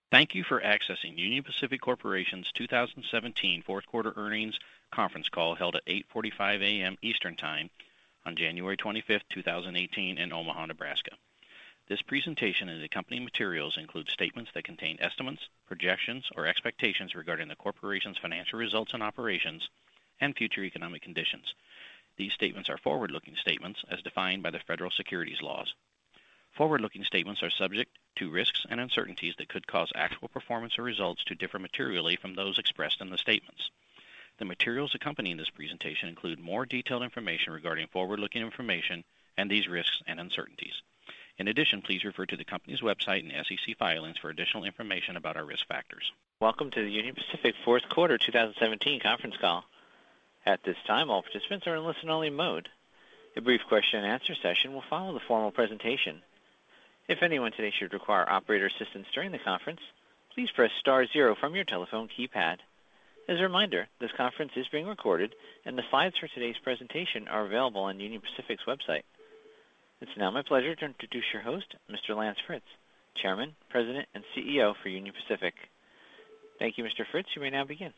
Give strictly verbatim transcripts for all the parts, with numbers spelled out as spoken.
Thank you for accessing Union Pacific Corporation's two thousand seventeen fourth quarter earnings conference call held at eight forty-five a.m. Eastern Time on January twenty-fifth, two thousand eighteen in Omaha, Nebraska. This presentation and accompanying materials include statements that contain estimates, projections, or expectations regarding the corporation's financial results and operations and future economic conditions. These statements are forward-looking statements as defined by the federal securities laws. Forward-looking statements are subject to risks and uncertainties that could cause actual performance or results to differ materially from those expressed in the statements. The materials accompanying this presentation include more detailed information regarding forward-looking information and these risks and uncertainties. In addition, please refer to the company's website and S E C filings for additional information about our risk factors. Welcome to the Union Pacific fourth quarter two thousand seventeen conference call. At this time, all participants are in listen-only mode. A brief question-and-answer session will follow the formal presentation. If anyone today should require operator assistance during the conference, please press star zero from your telephone keypad. As a reminder, this conference is being recorded, and the slides for today's presentation are available on Union Pacific's website. It's now my pleasure to introduce your host, Mister Lance Fritz, Chairman, President, and C E O for Union Pacific. Thank you, Mister Fritz. You may now begin.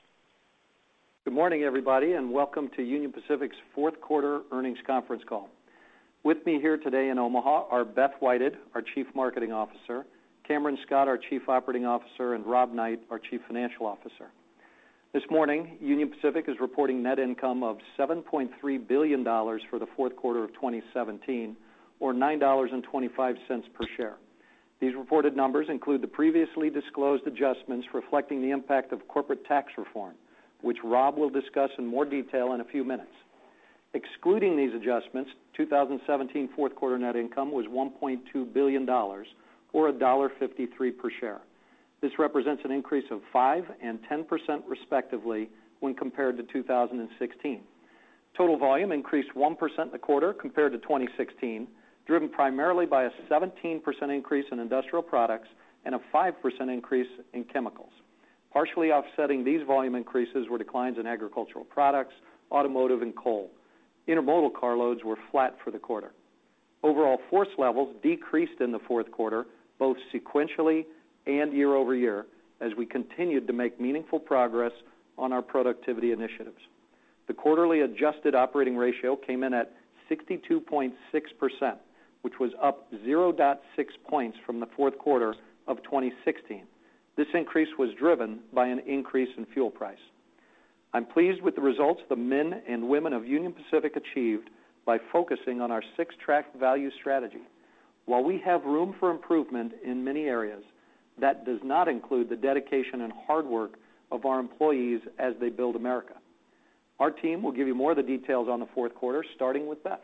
Good morning, everybody, and welcome to Union Pacific's fourth quarter earnings conference call. With me here today in Omaha are Beth Whited, our Chief Marketing Officer, Cameron Scott, our Chief Operating Officer, and Rob Knight, our Chief Financial Officer. This morning, Union Pacific is reporting net income of seven point three billion dollars for the fourth quarter of twenty seventeen, or nine dollars and twenty-five cents per share. These reported numbers include the previously disclosed adjustments reflecting the impact of corporate tax reform, which Rob will discuss in more detail in a few minutes. Excluding these adjustments, two thousand seventeen fourth quarter net income was one point two billion dollars, or one dollar and fifty-three cents per share. This represents an increase of five and ten percent respectively when compared to two thousand sixteen. Total volume increased one percent in the quarter compared to twenty sixteen, driven primarily by a seventeen percent increase in industrial products and a five percent increase in chemicals. Partially offsetting these volume increases were declines in agricultural products, automotive, and coal. Intermodal carloads were flat for the quarter. Overall force levels decreased in the fourth quarter, both sequentially and year over year, as we continued to make meaningful progress on our productivity initiatives. The quarterly adjusted operating ratio came in at sixty-two point six percent, which was up zero point six points from the fourth quarter of twenty sixteen. This increase was driven by an increase in fuel price. I'm pleased with the results the men and women of Union Pacific achieved by focusing on our six-track value strategy. While we have room for improvement in many areas, that does not include the dedication and hard work of our employees as they build America. Our team will give you more of the details on the fourth quarter, starting with Beth.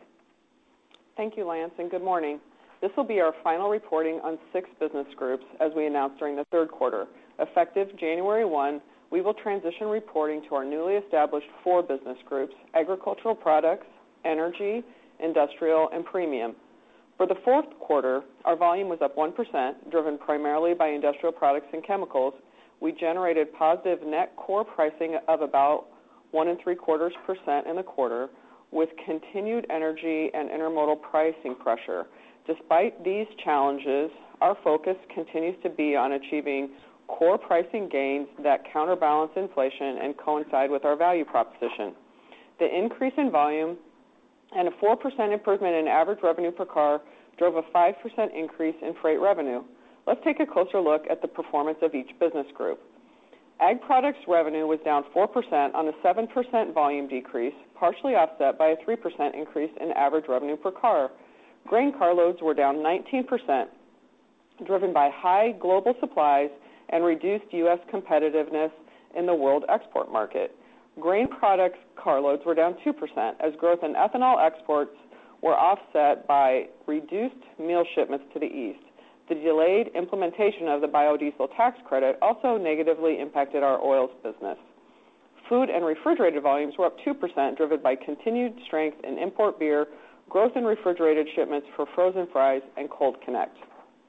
Thank you, Lance, and good morning. This will be our final reporting on six business groups as we announced during the third quarter. Effective January first, we will transition reporting to our newly established four business groups: agricultural products, energy, industrial, and premium. For the fourth quarter, our volume was up one percent, driven primarily by industrial products and chemicals. We generated positive net core pricing of about one and three quarters percent in the quarter, with continued energy and intermodal pricing pressure. Despite these challenges, our focus continues to be on achieving core pricing gains that counterbalance inflation and coincide with our value proposition. The increase in volume and a four percent improvement in average revenue per car drove a five percent increase in freight revenue. Let's take a closer look at the performance of each business group. Ag products revenue was down four percent on a seven percent volume decrease, partially offset by a three percent increase in average revenue per car. Grain carloads were down nineteen percent, driven by high global supplies and reduced U S competitiveness in the world export market. Grain products carloads were down two percent as growth in ethanol exports were offset by reduced meal shipments to the east. The delayed implementation of the biodiesel tax credit also negatively impacted our oils business. Food and refrigerated volumes were up two percent, driven by continued strength in import beer, growth in refrigerated shipments for frozen fries, and Cold Connect.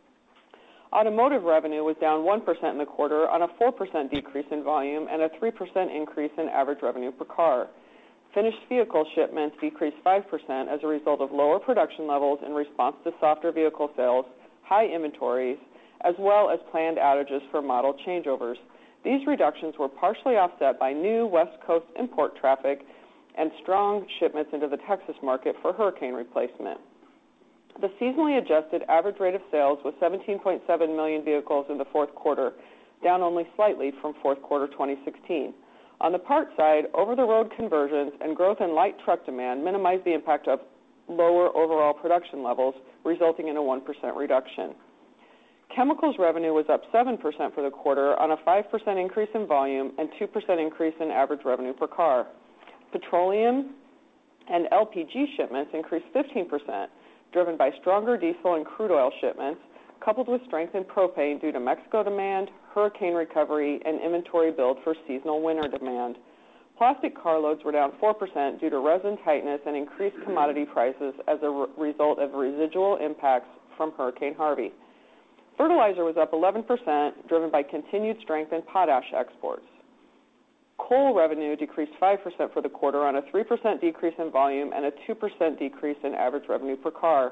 Automotive revenue was down one percent in the quarter on a four percent decrease in volume and a three percent increase in average revenue per car. Finished vehicle shipments decreased five percent as a result of lower production levels in response to softer vehicle sales, high inventories, as well as planned outages for model changeovers. These reductions were partially offset by new West Coast import traffic and strong shipments into the Texas market for hurricane replacement. The seasonally adjusted average rate of sales was seventeen point seven million vehicles in the fourth quarter, down only slightly from fourth quarter twenty sixteen. On the part side, over-the-road conversions and growth in light truck demand minimized the impact of lower overall production levels, resulting in a one percent reduction. Chemicals revenue was up seven percent for the quarter on a five percent increase in volume and two percent increase in average revenue per car. Petroleum and L P G shipments increased fifteen percent, driven by stronger diesel and crude oil shipments, coupled with strength in propane due to Mexico demand, hurricane recovery, and inventory build for seasonal winter demand. Plastic carloads were down four percent due to resin tightness and increased commodity prices as a re- result of residual impacts from Hurricane Harvey. Fertilizer was up eleven percent, driven by continued strength in potash exports. Coal revenue decreased five percent for the quarter on a three percent decrease in volume and a two percent decrease in average revenue per car.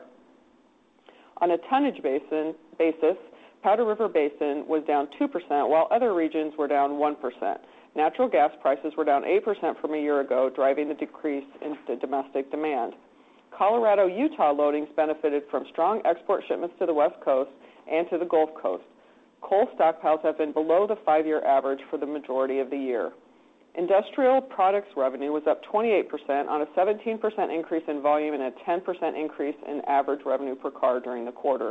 On a tonnage basin, basis, Powder River Basin was down two percent, while other regions were down one percent. Natural gas prices were down eight percent from a year ago, driving the decrease in the domestic demand. Colorado-Utah loadings benefited from strong export shipments to the West Coast and to the Gulf Coast. Coal stockpiles have been below the five-year average for the majority of the year. Industrial products revenue was up twenty-eight percent on a seventeen percent increase in volume and a ten percent increase in average revenue per car during the quarter.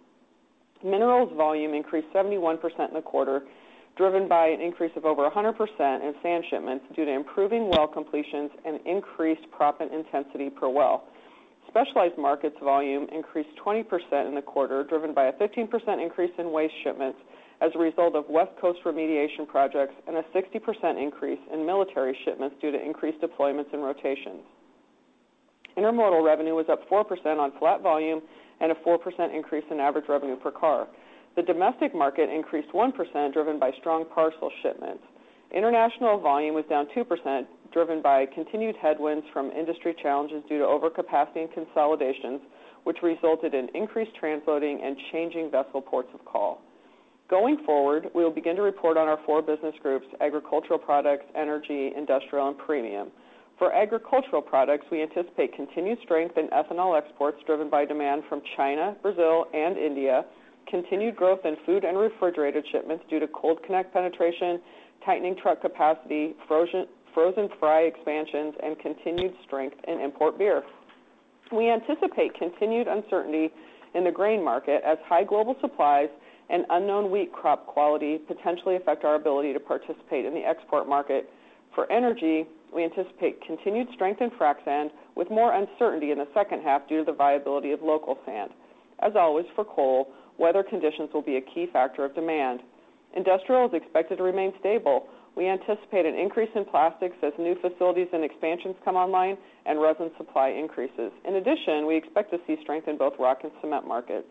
Minerals volume increased seventy-one percent in the quarter, driven by an increase of over one hundred percent in sand shipments due to improving well completions and increased proppant intensity per well. Specialized markets volume increased twenty percent in the quarter, driven by a fifteen percent increase in waste shipments as a result of West Coast remediation projects and a sixty percent increase in military shipments due to increased deployments and rotations. Intermodal revenue was up four percent on flat volume and a four percent increase in average revenue per car. The domestic market increased one percent, driven by strong parcel shipments. International volume was down two percent, driven by continued headwinds from industry challenges due to overcapacity and consolidations, which resulted in increased transloading and changing vessel ports of call. Going forward, we will begin to report on our four business groups: agricultural products, energy, industrial, and premium. For agricultural products, we anticipate continued strength in ethanol exports driven by demand from China, Brazil, and India, continued growth in food and refrigerated shipments due to Cold Connect penetration, tightening truck capacity, frozen, frozen fry expansions, and continued strength in import beer. We anticipate continued uncertainty in the grain market as high global supplies and unknown wheat crop quality potentially affect our ability to participate in the export market. For energy, we anticipate continued strength in frac sand with more uncertainty in the second half due to the viability of local sand. As always, for coal, weather conditions will be a key factor of demand. Industrial is expected to remain stable. We anticipate an increase in plastics as new facilities and expansions come online and resin supply increases. In addition, we expect to see strength in both rock and cement markets.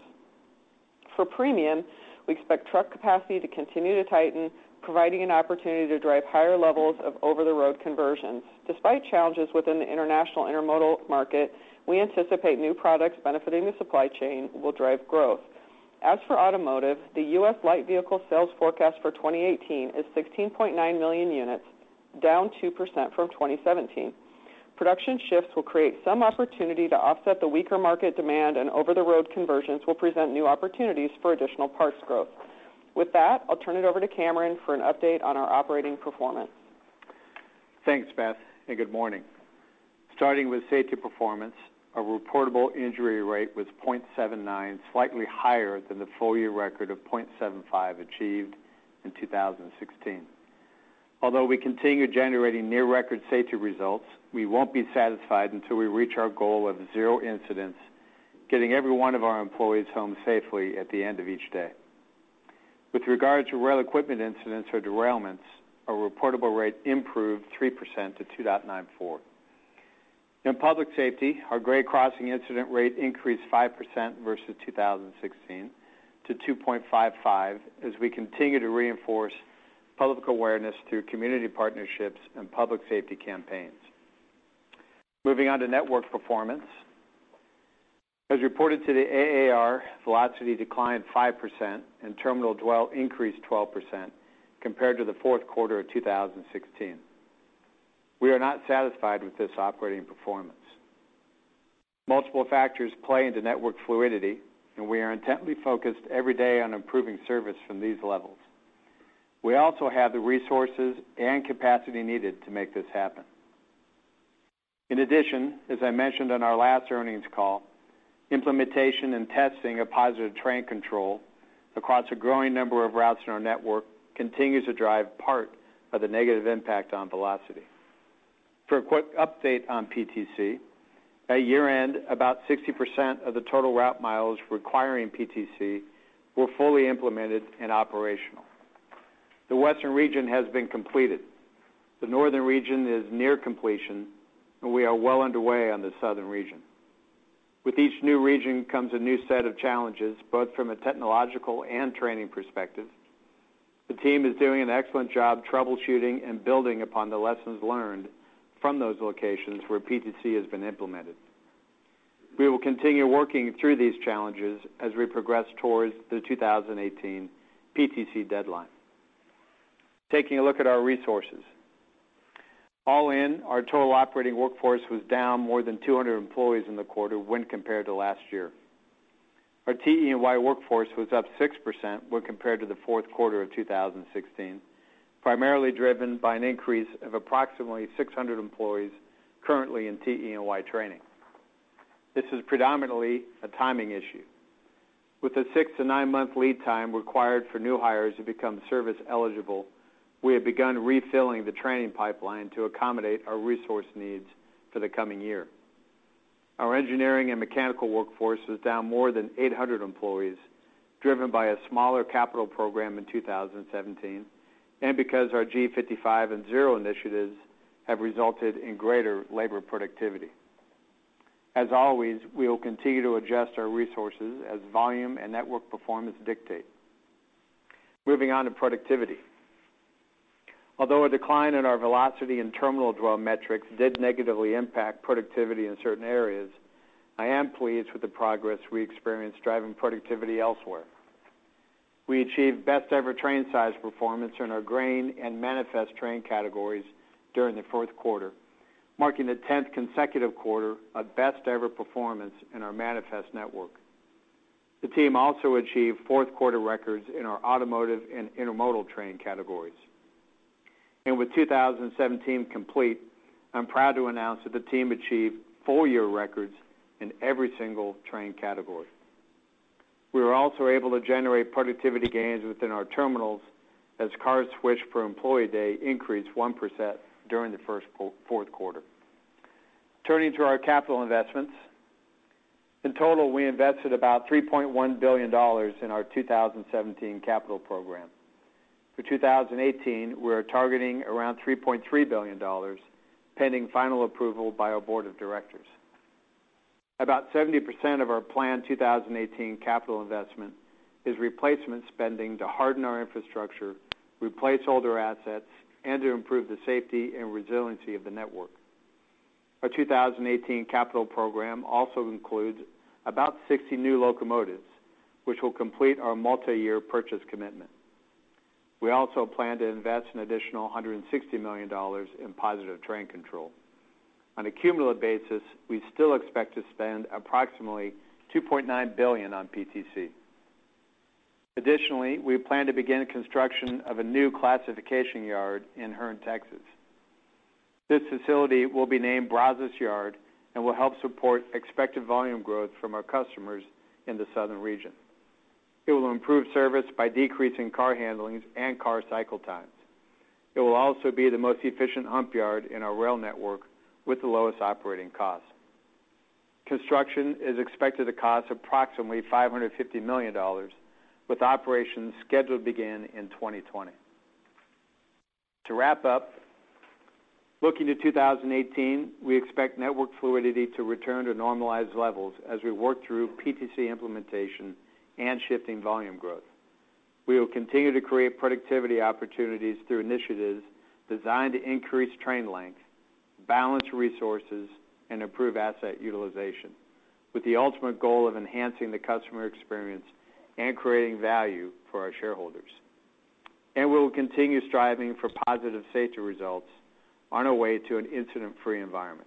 For premium, we expect truck capacity to continue to tighten, providing an opportunity to drive higher levels of over-the-road conversions. Despite challenges within the international intermodal market, we anticipate new products benefiting the supply chain will drive growth. As for automotive, the U S light vehicle sales forecast for twenty eighteen is sixteen point nine million units, down two percent from twenty seventeen. Production shifts will create some opportunity to offset the weaker market demand, and over-the-road conversions will present new opportunities for additional parts growth. With that, I'll turn it over to Cameron for an update on our operating performance. Thanks, Beth, and good morning. Starting with safety performance, our reportable injury rate was point seven nine, slightly higher than the full-year record of point seven five achieved in two thousand sixteen. Although we continue generating near-record safety results, we won't be satisfied until we reach our goal of zero incidents, getting every one of our employees home safely at the end of each day. With regard to rail equipment incidents or derailments, our reportable rate improved three percent to two point nine four. In public safety, our grade crossing incident rate increased five percent versus two thousand sixteen to two point five five as we continue to reinforce public awareness through community partnerships and public safety campaigns. Moving on to network performance. As reported to the A A R, velocity declined five percent and terminal dwell increased twelve percent compared to the fourth quarter of two thousand sixteen. We are not satisfied with this operating performance. Multiple factors play into network fluidity, and we are intently focused every day on improving service from these levels. We also have the resources and capacity needed to make this happen. In addition, as I mentioned on our last earnings call, implementation and testing of positive train control across a growing number of routes in our network continues to drive part of the negative impact on velocity. For a quick update on P T C, at year-end, about sixty percent of the total route miles requiring P T C were fully implemented and operational. The Western region has been completed. The Northern region is near completion, and we are well underway on the Southern region. With each new region comes a new set of challenges, both from a technological and training perspective. The team is doing an excellent job troubleshooting and building upon the lessons learned from those locations where P T C has been implemented. We will continue working through these challenges as we progress towards the two thousand eighteen P T C deadline. Taking a look at our resources. All in, our total operating workforce was down more than two hundred employees in the quarter when compared to last year. Our T E and Y workforce was up six percent when compared to the fourth quarter of two thousand sixteen, primarily driven by an increase of approximately six hundred employees currently in T E and Y training. This is predominantly a timing issue. With a six to nine month lead time required for new hires to become service eligible, we have begun refilling the training pipeline to accommodate our resource needs for the coming year. Our engineering and mechanical workforce was down more than eight hundred employees, driven by a smaller capital program in two thousand seventeen, and because our G fifty-five and Zero initiatives have resulted in greater labor productivity. As always, we will continue to adjust our resources as volume and network performance dictate. Moving on to productivity. Although a decline in our velocity and terminal dwell metrics did negatively impact productivity in certain areas, I am pleased with the progress we experienced driving productivity elsewhere. We achieved best ever train size performance in our grain and manifest train categories during the fourth quarter, marking the tenth consecutive quarter of best ever performance in our manifest network. The team also achieved fourth quarter records in our automotive and intermodal train categories. And with two thousand seventeen complete, I'm proud to announce that the team achieved full year records in every single train category. We were also able to generate productivity gains within our terminals as cars switched per employee day increased one percent during the first fourth quarter. Turning to our capital investments, in total we invested about three point one billion dollars in our two thousand seventeen capital program. For two thousand eighteen, we are targeting around three point three billion dollars, pending final approval by our board of directors. About seventy percent of our planned two thousand eighteen capital investment is replacement spending to harden our infrastructure, replace older assets, and to improve the safety and resiliency of the network. Our two thousand eighteen capital program also includes about sixty new locomotives, which will complete our multi-year purchase commitment. We also plan to invest an additional one hundred sixty million dollars in positive train control. On a cumulative basis, we still expect to spend approximately two point nine billion dollars on P T C. Additionally, we plan to begin construction of a new classification yard in Hearne, Texas. This facility will be named Brazos Yard and will help support expected volume growth from our customers in the southern region. It will improve service by decreasing car handlings and car cycle times. It will also be the most efficient hump yard in our rail network with the lowest operating costs. Construction is expected to cost approximately five hundred fifty million dollars, with operations scheduled to begin in twenty twenty. To wrap up, looking to two thousand eighteen, we expect network fluidity to return to normalized levels as we work through P T C implementation and shifting volume growth. We will continue to create productivity opportunities through initiatives designed to increase train length, balance resources, and improve asset utilization, with the ultimate goal of enhancing the customer experience and creating value for our shareholders. And we will continue striving for positive safety results on our way to an incident-free environment.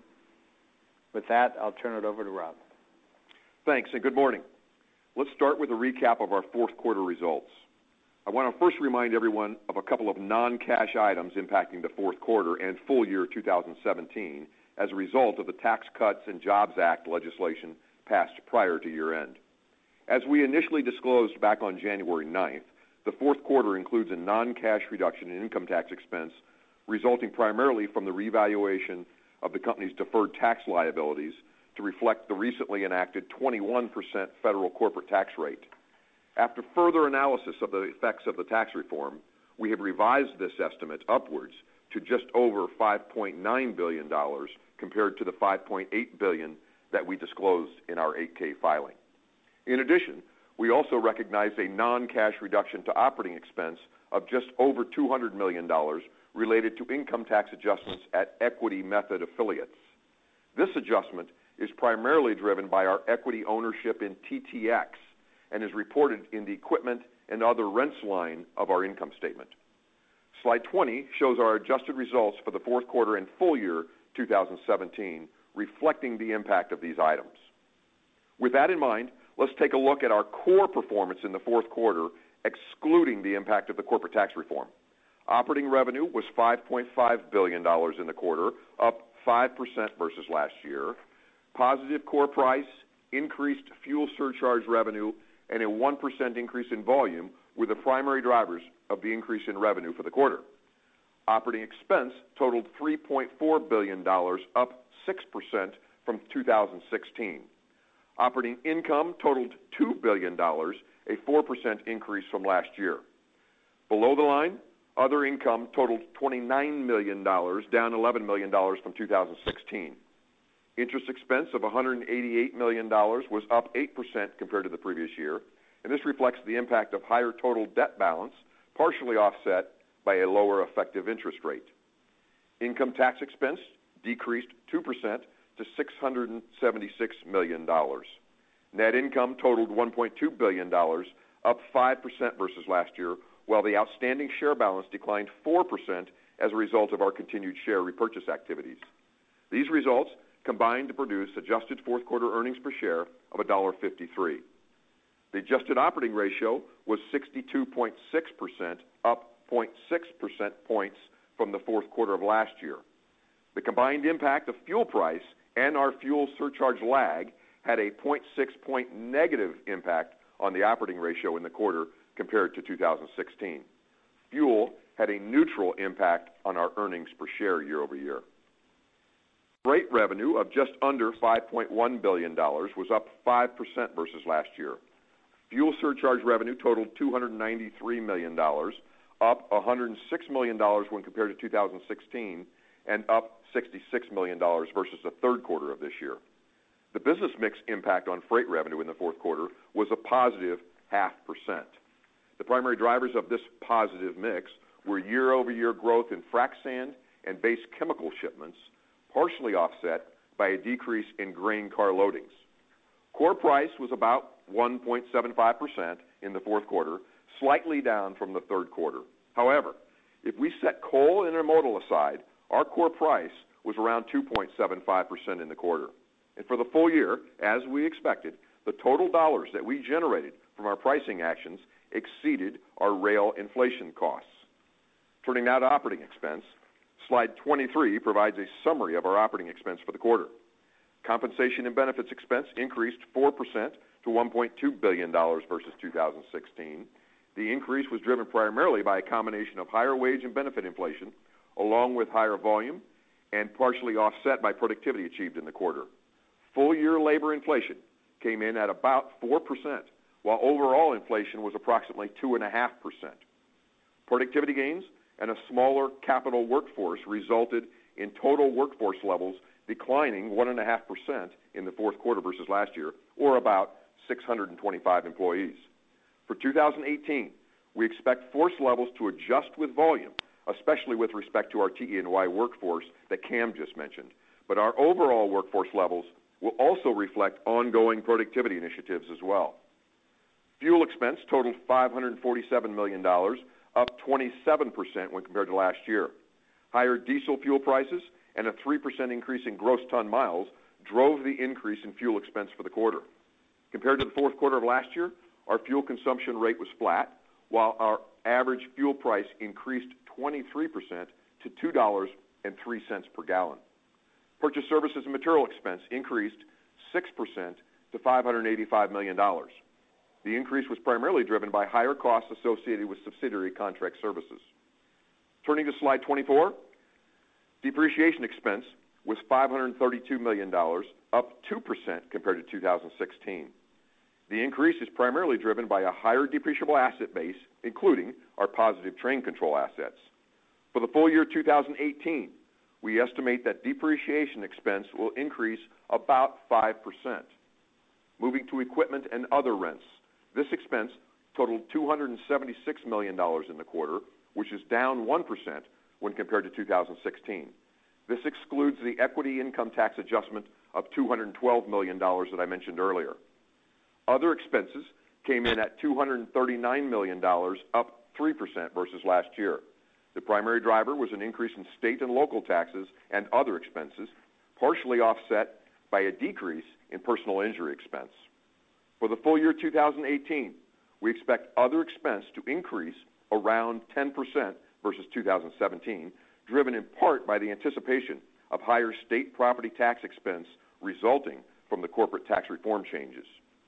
With that, I'll turn it over to Rob. Thanks, and good morning. Let's start with a recap of our fourth quarter results. I want to first remind everyone of a couple of non-cash items impacting the fourth quarter and full year two thousand seventeen as a result of the Tax Cuts and Jobs Act legislation passed prior to year-end. As we initially disclosed back on January ninth, the fourth quarter includes a non-cash reduction in income tax expense resulting primarily from the revaluation of the company's deferred tax liabilities to reflect the recently enacted twenty-one percent federal corporate tax rate. After further analysis of the effects of the tax reform, we have revised this estimate upwards to just over five point nine billion dollars compared to the five point eight billion dollars that we disclosed in our eight K filing. In addition, we also recognized a non-cash reduction to operating expense of just over two hundred million dollars related to income tax adjustments at equity method affiliates. This adjustment is primarily driven by our equity ownership in T T X and is reported in the equipment and other rents line of our income statement. Slide twenty shows our adjusted results for the fourth quarter and full year two thousand seventeen, reflecting the impact of these items. With that in mind, let's take a look at our core performance in the fourth quarter, excluding the impact of the corporate tax reform. Operating revenue was five point five billion dollars in the quarter, up five percent versus last year. Positive core price, increased fuel surcharge revenue, and a one percent increase in volume were the primary drivers of the increase in revenue for the quarter. Operating expense totaled three point four billion dollars, up six percent from two thousand sixteen. Operating income totaled two billion dollars, a four percent increase from last year. Below the line, other income totaled twenty-nine million dollars, down eleven million dollars from two thousand sixteen. Interest expense of one hundred eighty-eight million dollars was up eight percent compared to the previous year, and this reflects the impact of higher total debt balance, partially offset by a lower effective interest rate. Income tax expense decreased two percent to six hundred seventy-six million dollars. Net income totaled one point two billion dollars, up five percent versus last year, while the outstanding share balance declined four percent as a result of our continued share repurchase activities. These results combined to produce adjusted fourth quarter earnings per share of one dollar fifty-three. The adjusted operating ratio was sixty-two point six percent, up zero point six percent points from the fourth quarter of last year. The combined impact of fuel price and our fuel surcharge lag had a zero point six point negative impact on the operating ratio in the quarter compared to two thousand sixteen. Fuel had a neutral impact on our earnings per share year over year. Freight revenue of just under five point one billion dollars was up five percent versus last year. Fuel surcharge revenue totaled two hundred ninety-three million dollars, up one hundred six million dollars when compared to two thousand sixteen, and up sixty-six million dollars versus the third quarter of this year. The business mix impact on freight revenue in the fourth quarter was a positive half percent. The primary drivers of this positive mix were year-over-year growth in frac sand and base chemical shipments, partially offset by a decrease in grain car loadings. Core price was about one point seven five percent in the fourth quarter, slightly down from the third quarter. However, if we set coal and intermodal aside, our core price was around two point seven five percent in the quarter. And for the full year, as we expected, the total dollars that we generated from our pricing actions exceeded our rail inflation costs. Turning now to operating expense, slide twenty-three provides a summary of our operating expense for the quarter. Compensation and benefits expense increased four percent to one point two billion dollars versus two thousand sixteen. The increase was driven primarily by a combination of higher wage and benefit inflation, along with higher volume, and partially offset by productivity achieved in the quarter. Full-year labor inflation came in at about four percent, while overall inflation was approximately two point five percent. Productivity gains and a smaller capital workforce resulted in total workforce levels declining one point five percent in the fourth quarter versus last year, or about six hundred twenty-five employees. For two thousand eighteen, we expect force levels to adjust with volume, especially with respect to our T E and Y workforce that Cam just mentioned. But our overall workforce levels will also reflect ongoing productivity initiatives as well. Fuel expense totaled five hundred forty-seven million dollars, up twenty-seven percent when compared to last year. Higher diesel fuel prices and a three percent increase in gross ton miles drove the increase in fuel expense for the quarter. Compared to the fourth quarter of last year, our fuel consumption rate was flat, while our average fuel price increased twenty-three percent to two dollars and three cents per gallon. Purchase services and material expense increased six percent to five hundred eighty-five million dollars. The increase was primarily driven by higher costs associated with subsidiary contract services. Turning to slide twenty-four, depreciation expense was five hundred thirty-two million dollars, up two percent compared to two thousand sixteen. The increase is primarily driven by a higher depreciable asset base, including our positive train control assets. For the full year two thousand eighteen, we estimate that depreciation expense will increase about five percent. Moving to equipment and other rents, this expense totaled two hundred seventy-six million dollars in the quarter, which is down one percent when compared to two thousand sixteen. This excludes the equity income tax adjustment of two hundred twelve million dollars that I mentioned earlier. Other expenses came in at two hundred thirty-nine million dollars, up three percent versus last year. The primary driver was an increase in state and local taxes and other expenses, partially offset by a decrease in personal injury expense. For the full year two thousand eighteen, we expect other expense to increase around ten percent versus two thousand seventeen, driven in part by the anticipation of higher state property tax expense resulting from the corporate tax reform changes.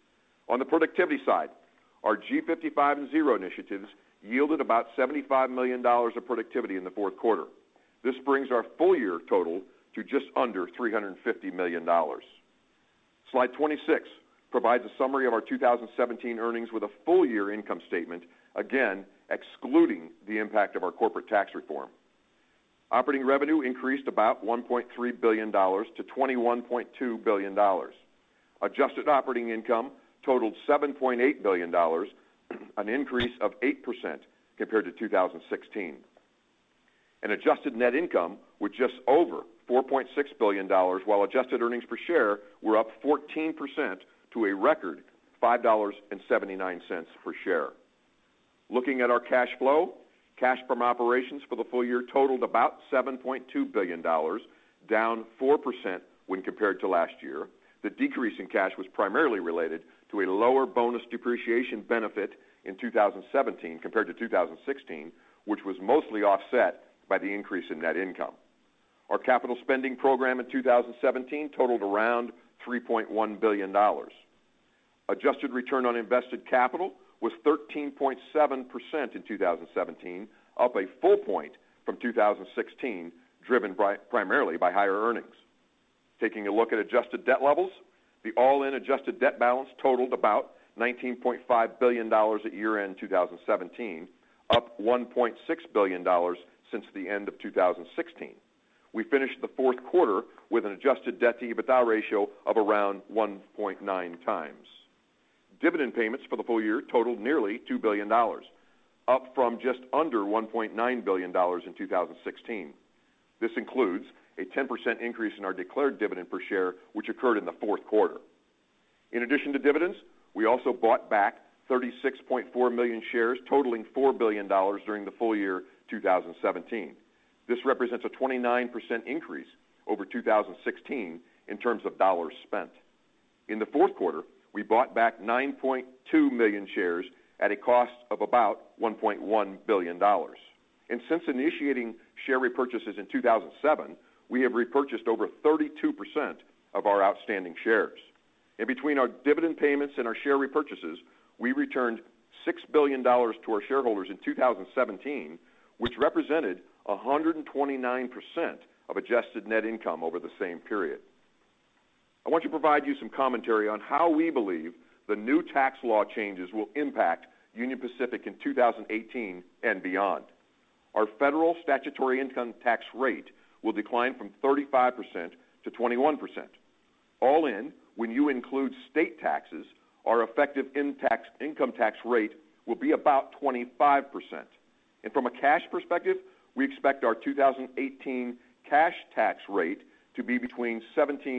On the productivity side, our G fifty-five and Zero initiatives yielded about seventy-five million dollars of productivity in the fourth quarter. This brings our full-year total to just under three hundred fifty million dollars. Slide twenty-six provides a summary of our two thousand seventeen earnings with a full-year income statement, again, excluding the impact of our corporate tax reform. Operating revenue increased about one point three billion dollars to twenty-one point two billion dollars. Adjusted operating income totaled seven point eight billion dollars, an increase of eight percent compared to two thousand sixteen. And adjusted net income was just over four point six billion dollars, while adjusted earnings per share were up fourteen percent to a record five dollars and seventy-nine cents per share. Looking at our cash flow, cash from operations for the full year totaled about seven point two billion dollars, down four percent when compared to last year. The decrease in cash was primarily related to a lower bonus depreciation benefit in two thousand seventeen compared to two thousand sixteen, which was mostly offset by the increase in net income. Our capital spending program in two thousand seventeen totaled around three point one billion dollars. Adjusted return on invested capital was thirteen point seven percent in two thousand seventeen, up a full point from two thousand sixteen, driven by, primarily by higher earnings. Taking a look at adjusted debt levels, the all-in adjusted debt balance totaled about nineteen point five billion dollars at year-end two thousand seventeen, up one point six billion dollars since the end of two thousand sixteen. We finished the fourth quarter with an adjusted debt-to-EBITDA ratio of around one point nine times. Dividend payments for the full year totaled nearly two billion dollars, up from just under one point nine billion dollars in two thousand sixteen. This includes a ten percent increase in our declared dividend per share, which occurred in the fourth quarter. In addition to dividends, we also bought back thirty-six point four million shares, totaling four billion dollars during the full year two thousand seventeen. This represents a twenty-nine percent increase over two thousand sixteen in terms of dollars spent. In the fourth quarter, we bought back nine point two million shares at a cost of about one point one billion dollars. And since initiating share repurchases in two thousand seven, we have repurchased over thirty-two percent of our outstanding shares. And between our dividend payments and our share repurchases, we returned six billion dollars to our shareholders in two thousand seventeen, which represented one hundred twenty-nine percent of adjusted net income over the same period. I want to provide you some commentary on how we believe the new tax law changes will impact Union Pacific in two thousand eighteen and beyond. Our federal statutory income tax rate will decline from thirty-five percent to twenty-one percent. All in, when you include state taxes, our effective in tax, income tax rate will be about twenty-five percent. And from a cash perspective, we expect our two thousand eighteen cash tax rate to be between seventeen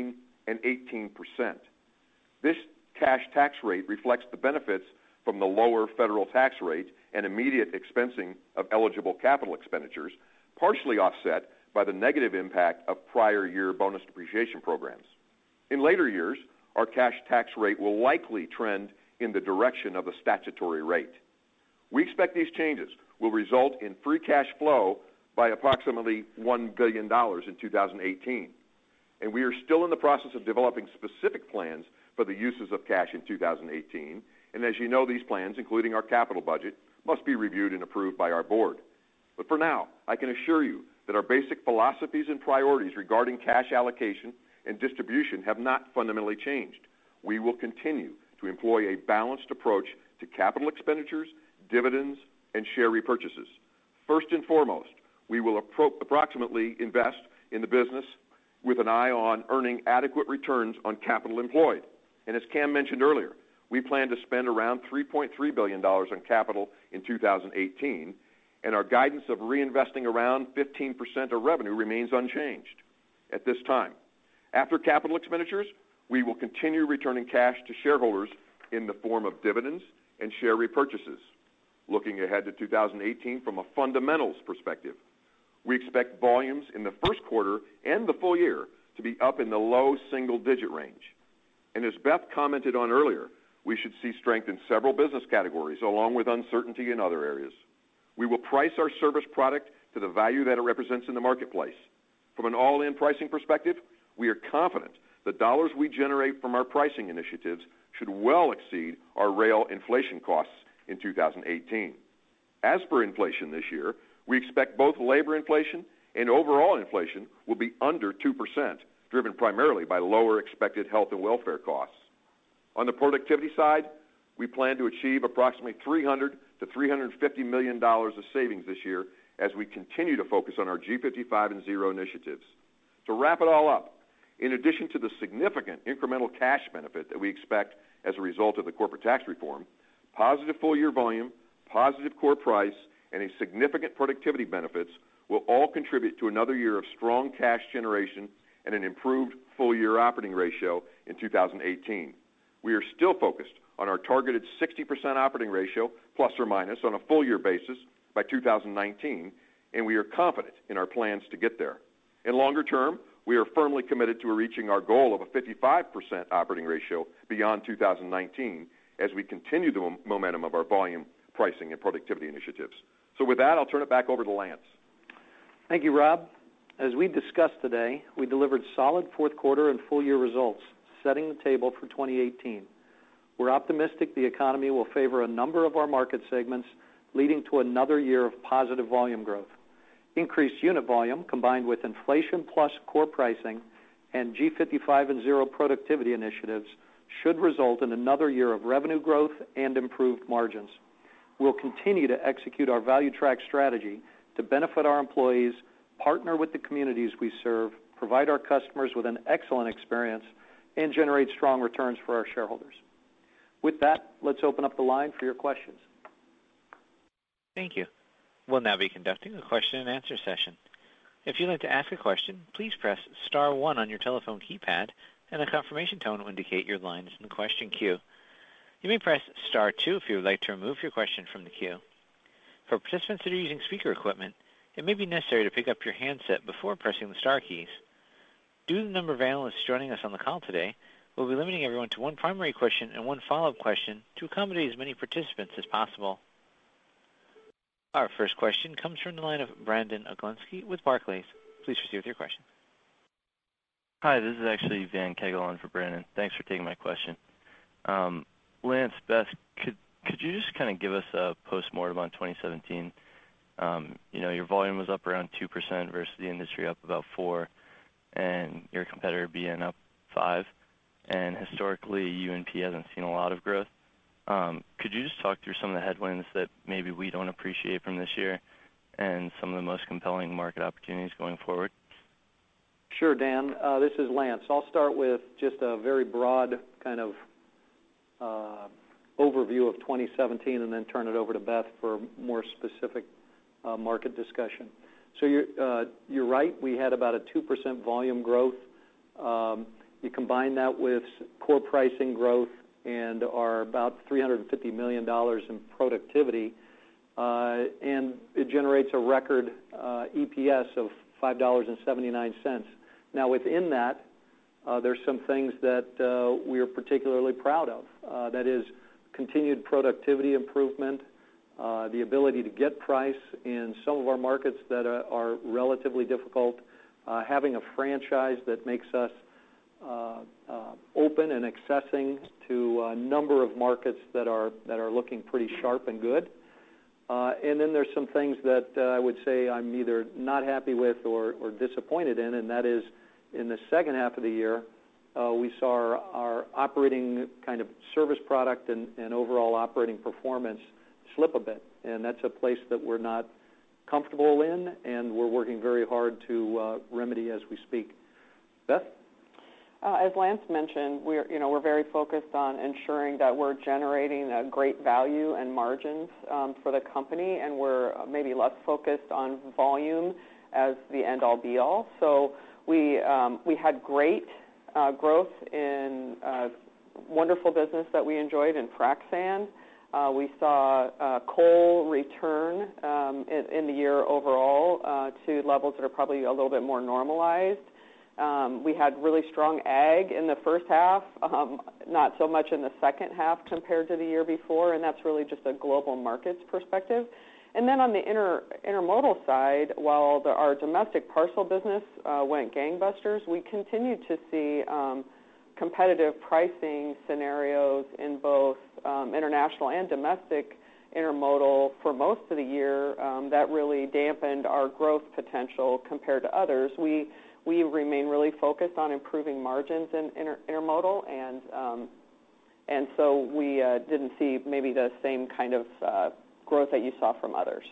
and eighteen percent. This cash tax rate reflects the benefits from the lower federal tax rate and immediate expensing of eligible capital expenditures, partially offset by the negative impact of prior year bonus depreciation programs. In later years, our cash tax rate will likely trend in the direction of the statutory rate. We expect these changes will result in free cash flow by approximately one billion dollars in two thousand eighteen. And we are still in the process of developing specific plans for the uses of cash in two thousand eighteen. And as you know, these plans, including our capital budget, must be reviewed and approved by our board. But for now, I can assure you that our basic philosophies and priorities regarding cash allocation and distribution have not fundamentally changed. We will continue to employ a balanced approach to capital expenditures, dividends, and share repurchases. First and foremost, we will appro- approximately invest in the business with an eye on earning adequate returns on capital employed. And as Cam mentioned earlier, we plan to spend around three point three billion dollars on capital in two thousand eighteen, and our guidance of reinvesting around fifteen percent of revenue remains unchanged at this time. After capital expenditures, we will continue returning cash to shareholders in the form of dividends and share repurchases. Looking ahead to two thousand eighteen from a fundamentals perspective, we expect volumes in the first quarter and the full year to be up in the low single-digit range. And as Beth commented on earlier, we should see strength in several business categories, along with uncertainty in other areas. We will price our service product to the value that it represents in the marketplace. From an all-in pricing perspective, we are confident the dollars we generate from our pricing initiatives should well exceed our rail inflation costs in two thousand eighteen. As for inflation this year, we expect both labor inflation and overall inflation will be under two percent, driven primarily by lower expected health and welfare costs. On the productivity side, we plan to achieve approximately three hundred to three hundred fifty million dollars of savings this year as we continue to focus on our G fifty-five and Zero initiatives. To wrap it all up, in addition to the significant incremental cash benefit that we expect as a result of the corporate tax reform, positive full-year volume, positive core price, and a significant productivity benefits will all contribute to another year of strong cash generation and an improved full-year operating ratio in two thousand eighteen. We are still focused on our targeted sixty percent operating ratio, plus or minus, on a full-year basis by two thousand nineteen, and we are confident in our plans to get there. In longer term, we are firmly committed to reaching our goal of a fifty-five percent operating ratio beyond two thousand nineteen as we continue the momentum of our volume, pricing, and productivity initiatives. So with that, I'll turn it back over to Lance. Thank you, Rob. As we discussed today, we delivered solid fourth quarter and full-year results, setting the table for twenty eighteen. We're optimistic the economy will favor a number of our market segments, leading to another year of positive volume growth. Increased unit volume, combined with inflation plus core pricing and G fifty-five and Zero productivity initiatives, should result in another year of revenue growth and improved margins. We'll continue to execute our value track strategy to benefit our employees, partner with the communities we serve, provide our customers with an excellent experience, and generate strong returns for our shareholders. With that, let's open up the line for your questions. Thank you. We'll now be conducting a question and answer session. If you'd like to ask a question, please press star one on your telephone keypad, and a confirmation tone will indicate your line is in the question queue. You may press star two if you would like to remove your question from the queue. For participants that are using speaker equipment, it may be necessary to pick up your handset before pressing the star keys. Due to the number of analysts joining us on the call today, we'll be limiting everyone to one primary question and one follow-up question to accommodate as many participants as possible. Our first question comes from the line of Brandon Oglenski with Barclays. Please proceed with your question. Hi, this is actually Van Kegel on for Brandon. Thanks for taking my question. Um, Lance, Beth, could could you just kind of give us a post-mortem on twenty seventeen? Um, you know, your volume was up around two percent versus the industry up about four, and your competitor B N up five. And historically, U N P hasn't seen a lot of growth. Um, could you just talk through some of the headwinds that maybe we don't appreciate from this year and some of the most compelling market opportunities going forward? Sure, Dan. Uh, this is Lance. I'll start with just a very broad kind of uh, overview of twenty seventeen and then turn it over to Beth for more specific uh, market discussion. So you're, uh, you're right. We had about a two percent volume growth. Um, You combine that with core pricing growth and our about three hundred fifty million dollars in productivity, uh, and it generates a record uh, E P S of five dollars and seventy-nine cents. Now, within that, uh, there's some things that uh, we are particularly proud of. Uh, that is continued productivity improvement, uh, the ability to get price in some of our markets that are, are relatively difficult, uh, having a franchise that makes us Uh, uh, open and accessing to a number of markets that are that are looking pretty sharp and good. Uh, and then there's some things that uh, I would say I'm either not happy with or, or disappointed in, and that is in the second half of the year, uh, we saw our, our operating kind of service product and, and overall operating performance slip a bit. And that's a place that we're not comfortable in, and we're working very hard to uh, remedy as we speak. Beth? Uh, as Lance mentioned, we're you know we're very focused on ensuring that we're generating a great value and margins um, for the company, and we're maybe less focused on volume as the end-all be-all. So we um, we had great uh, growth in uh, wonderful business that we enjoyed in frac sand. Uh, we saw uh, coal return um, in, in the year overall uh, to levels that are probably a little bit more normalized. Um, we had really strong ag in the first half, um, not so much in the second half compared to the year before, and that's really just a global markets perspective. And then on the inter, intermodal side, while the, our domestic parcel business uh, went gangbusters, we continued to see um, competitive pricing scenarios in both um, international and domestic intermodal for most of the year. Um, that really dampened our growth potential compared to others. We We remain really focused on improving margins in inter, intermodal, and um, and so we uh, didn't see maybe the same kind of uh, growth that you saw from others.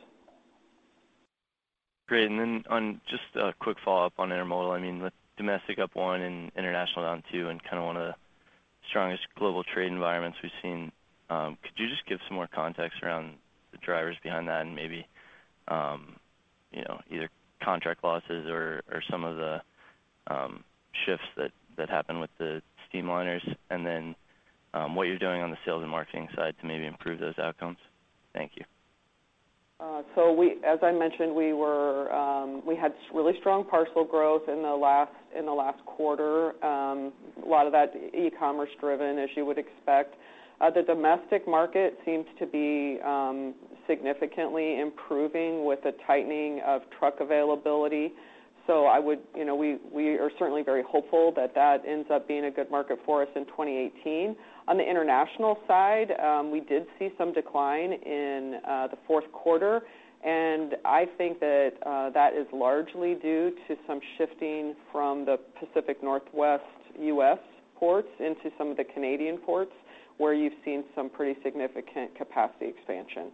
Great. And then on just a quick follow-up on intermodal, I mean, with domestic up one and international down two, and kind of one of the strongest global trade environments we've seen, um, could you just give some more context around the drivers behind that, and maybe, um, you know, either contract losses or, or some of the um, shifts that, that happen with the steamliners, and then um, what you're doing on the sales and marketing side to maybe improve those outcomes? Thank you. Uh, so we, as I mentioned, we were um, we had really strong parcel growth in the last in the last quarter. Um, a lot of that e-commerce driven, as you would expect. Uh, the domestic market seems to be um, significantly improving with the tightening of truck availability. So I would, you know, we, we are certainly very hopeful that that ends up being a good market for us in twenty eighteen. On the international side, um, we did see some decline in uh, the fourth quarter, and I think that uh, that is largely due to some shifting from the Pacific Northwest U S ports into some of the Canadian ports, where you've seen some pretty significant capacity expansion.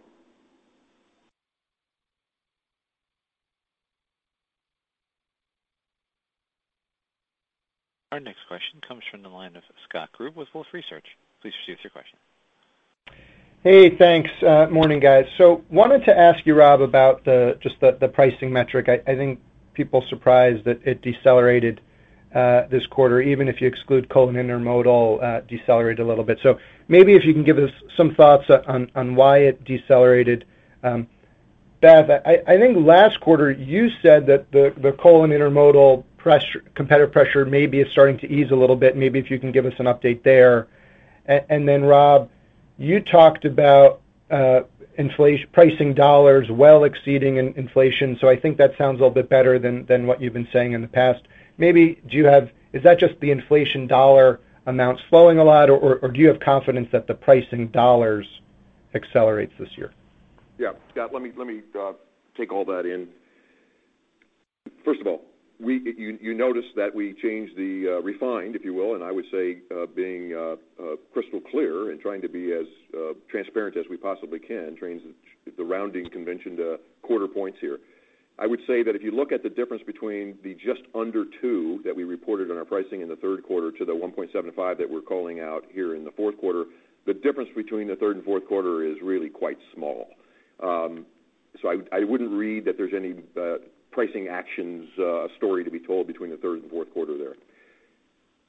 Our next question comes from the line of Scott Group with Wolfe Research. Please proceed with your question. Hey, thanks. Uh, morning, guys. So wanted to ask you, Rob, about the just the, the pricing metric. I, I think people surprised that it decelerated uh, this quarter, even if you exclude coal and intermodal, uh, decelerated a little bit. So maybe if you can give us some thoughts on, on why it decelerated. Um, Beth, I, I think last quarter you said that the, the coal and intermodal pressure, competitive pressure maybe is starting to ease a little bit. Maybe if you can give us an update there. And, and then, Rob, you talked about uh, inflation, pricing dollars well exceeding in, inflation. So I think that sounds a little bit better than, than what you've been saying in the past. Maybe do you have, is that just the inflation dollar amount slowing a lot, or, or, or do you have confidence that the pricing dollars accelerates this year? Yeah, Scott, let me let me uh, take all that in. First of all, we you, you noticed that we changed the uh, refined, if you will, and I would say uh, being uh, uh, crystal clear and trying to be as uh, transparent as we possibly can, trains the rounding convention to quarter points here. I would say that if you look at the difference between the just under two that we reported on our pricing in the third quarter to the one point seven five that we're calling out here in the fourth quarter, the difference between the third and fourth quarter is really quite small. Um, so I, I wouldn't read that there's any uh, pricing actions uh, story to be told between the third and fourth quarter there.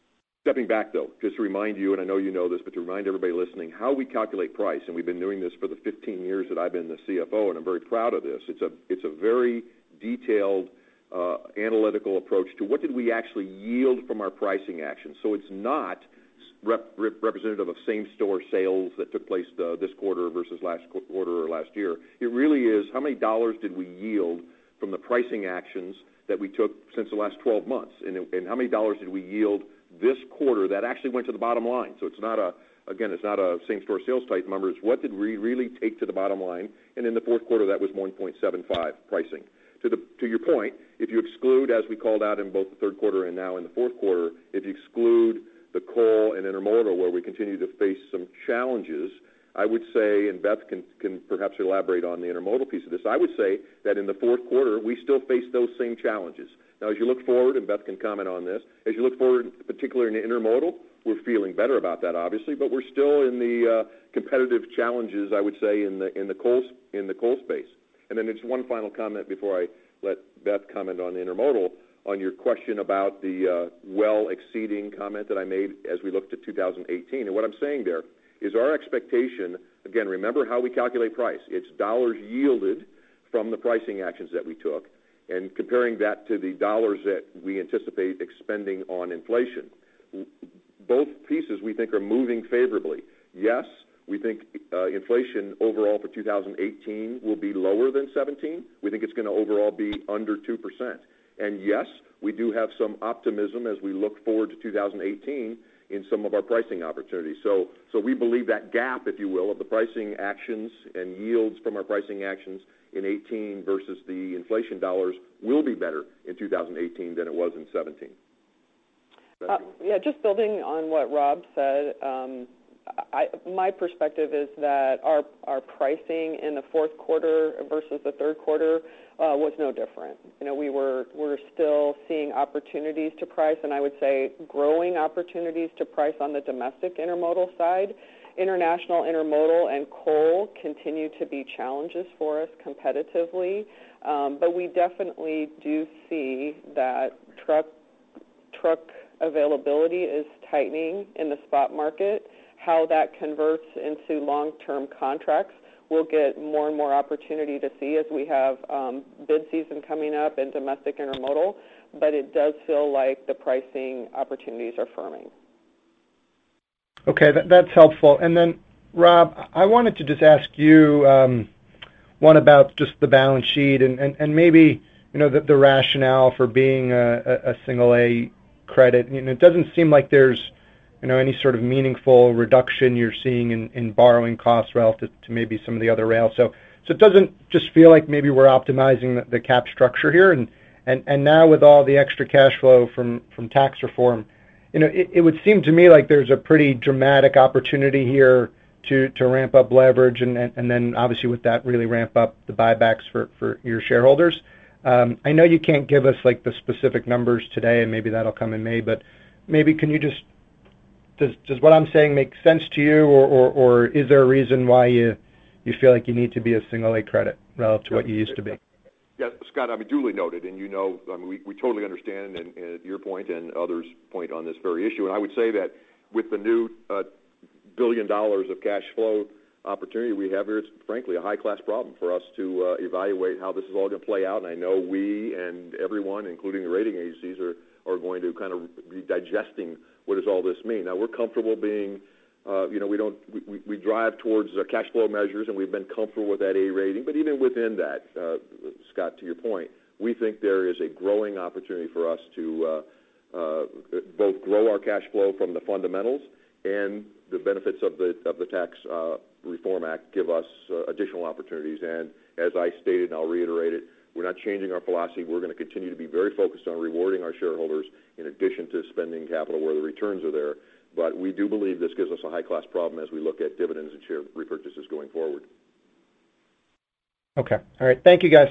Stepping back, though, just to remind you, and I know you know this, but to remind everybody listening, how we calculate price, and we've been doing this for the fifteen years that I've been the C F O, and I'm very proud of this. It's a it's a very detailed, uh, analytical approach to what did we actually yield from our pricing actions. So it's not rep, rep, representative of same-store sales that took place uh, this quarter versus last quarter or last year. It really is how many dollars did we yield from the pricing actions that we took since the last twelve months, and, and how many dollars did we yield this quarter that actually went to the bottom line. So it's not a, again, it's not a same-store sales type number. It's what did we really take to the bottom line? And in the fourth quarter, that was one point seven five pricing. To the to your point, if you exclude, as we called out in both the third quarter and now in the fourth quarter, if you exclude the coal and intermodal where we continue to face some challenges, I would say, and Beth can, can perhaps elaborate on the intermodal piece of this, I would say that in the fourth quarter, we still face those same challenges. Now, as you look forward, and Beth can comment on this, as you look forward, particularly in the intermodal, we're feeling better about that, obviously, but we're still in the uh, competitive challenges, I would say, in the in the coal in the coal space. And then just one final comment before I let Beth comment on the intermodal, on your question about the uh, well exceeding comment that I made as we looked at two thousand eighteen. And what I'm saying there is our expectation, again, remember how we calculate price. It's dollars yielded from the pricing actions that we took, and comparing that to the dollars that we anticipate expending on inflation. Both pieces we think are moving favorably. Yes, we think uh, inflation overall for two thousand eighteen will be lower than seventeen. We think it's going to overall be under two percent. And yes, we do have some optimism as we look forward to two thousand eighteen in some of our pricing opportunities. So, so we believe that gap, if you will, of the pricing actions and yields from our pricing actions in eighteen versus the inflation dollars will be better in two thousand eighteen than it was in seventeen. Uh, yeah, just building on what Rob said, um, I, my perspective is that our our pricing in the fourth quarter versus the third quarter uh, was no different. You know, we were we're still seeing opportunities to price, and I would say growing opportunities to price on the domestic intermodal side. International intermodal and coal continue to be challenges for us competitively, um, but we definitely do see that truck truck availability is tightening in the spot market. How that converts into long-term contracts, we'll get more and more opportunity to see as we have um, bid season coming up in domestic intermodal, but it does feel like the pricing opportunities are firming. Okay, that, that's helpful. And then, Rob, I wanted to just ask you um, one about just the balance sheet and, and, and maybe, you know, the, the rationale for being a, a, a single A credit. You know, it doesn't seem like there's, you know, any sort of meaningful reduction you're seeing in, in borrowing costs relative to maybe some of the other rails. So, so it doesn't just feel like maybe we're optimizing the, the cap structure here. And, and, and now with all the extra cash flow from, from tax reform, you know, it, it would seem to me like there's a pretty dramatic opportunity here to, to ramp up leverage and, and, and then obviously with that really ramp up the buybacks for, for your shareholders. Um, I know you can't give us like the specific numbers today, and maybe that'll come in May, but maybe can you just, does does what I'm saying make sense to you, or, or, or is there a reason why you, you feel like you need to be a single A credit relative to what you used to be? Yeah, Scott, I mean, duly noted, and you know, I mean, we, we totally understand and, and your point and others' point on this very issue, and I would say that with the new uh, billion dollars of cash flow opportunity we have here, it's frankly a high-class problem for us to uh, evaluate how this is all going to play out, and I know we and everyone, including the rating agencies, are, are going to kind of be digesting what does all this mean. Now, we're comfortable being, uh, you know, we don't, we, we drive towards uh, cash flow measures, and we've been comfortable with that A rating, but even within that, uh, Scott, to your point, we think there is a growing opportunity for us to uh, uh, both grow our cash flow from the fundamentals and the benefits of the of the Tax uh, Reform Act give us uh, additional opportunities. And as I stated, and I'll reiterate it, we're not changing our philosophy. We're going to continue to be very focused on rewarding our shareholders in addition to spending capital where the returns are there. But we do believe this gives us a high-class problem as we look at dividends and share repurchases going forward. Okay. All right. Thank you, guys.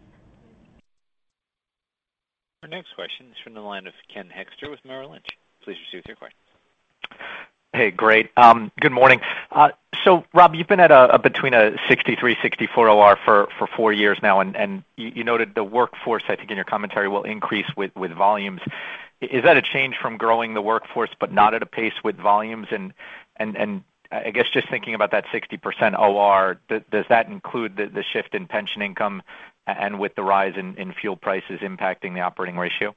Our next question is from the line of Ken Hoexter with Merrill Lynch. Please proceed with your question. Hey, great. Um, good morning. Uh, So, Rob, you've been at a, a between a sixty-three, sixty-four O R for, for four years now, and, and you, you noted the workforce, I think in your commentary, will increase with, with volumes. Is that a change from growing the workforce but not at a pace with volumes? And, and, and I guess just thinking about that sixty percent O R, th- does that include the, the shift in pension income and with the rise in, in fuel prices impacting the operating ratio?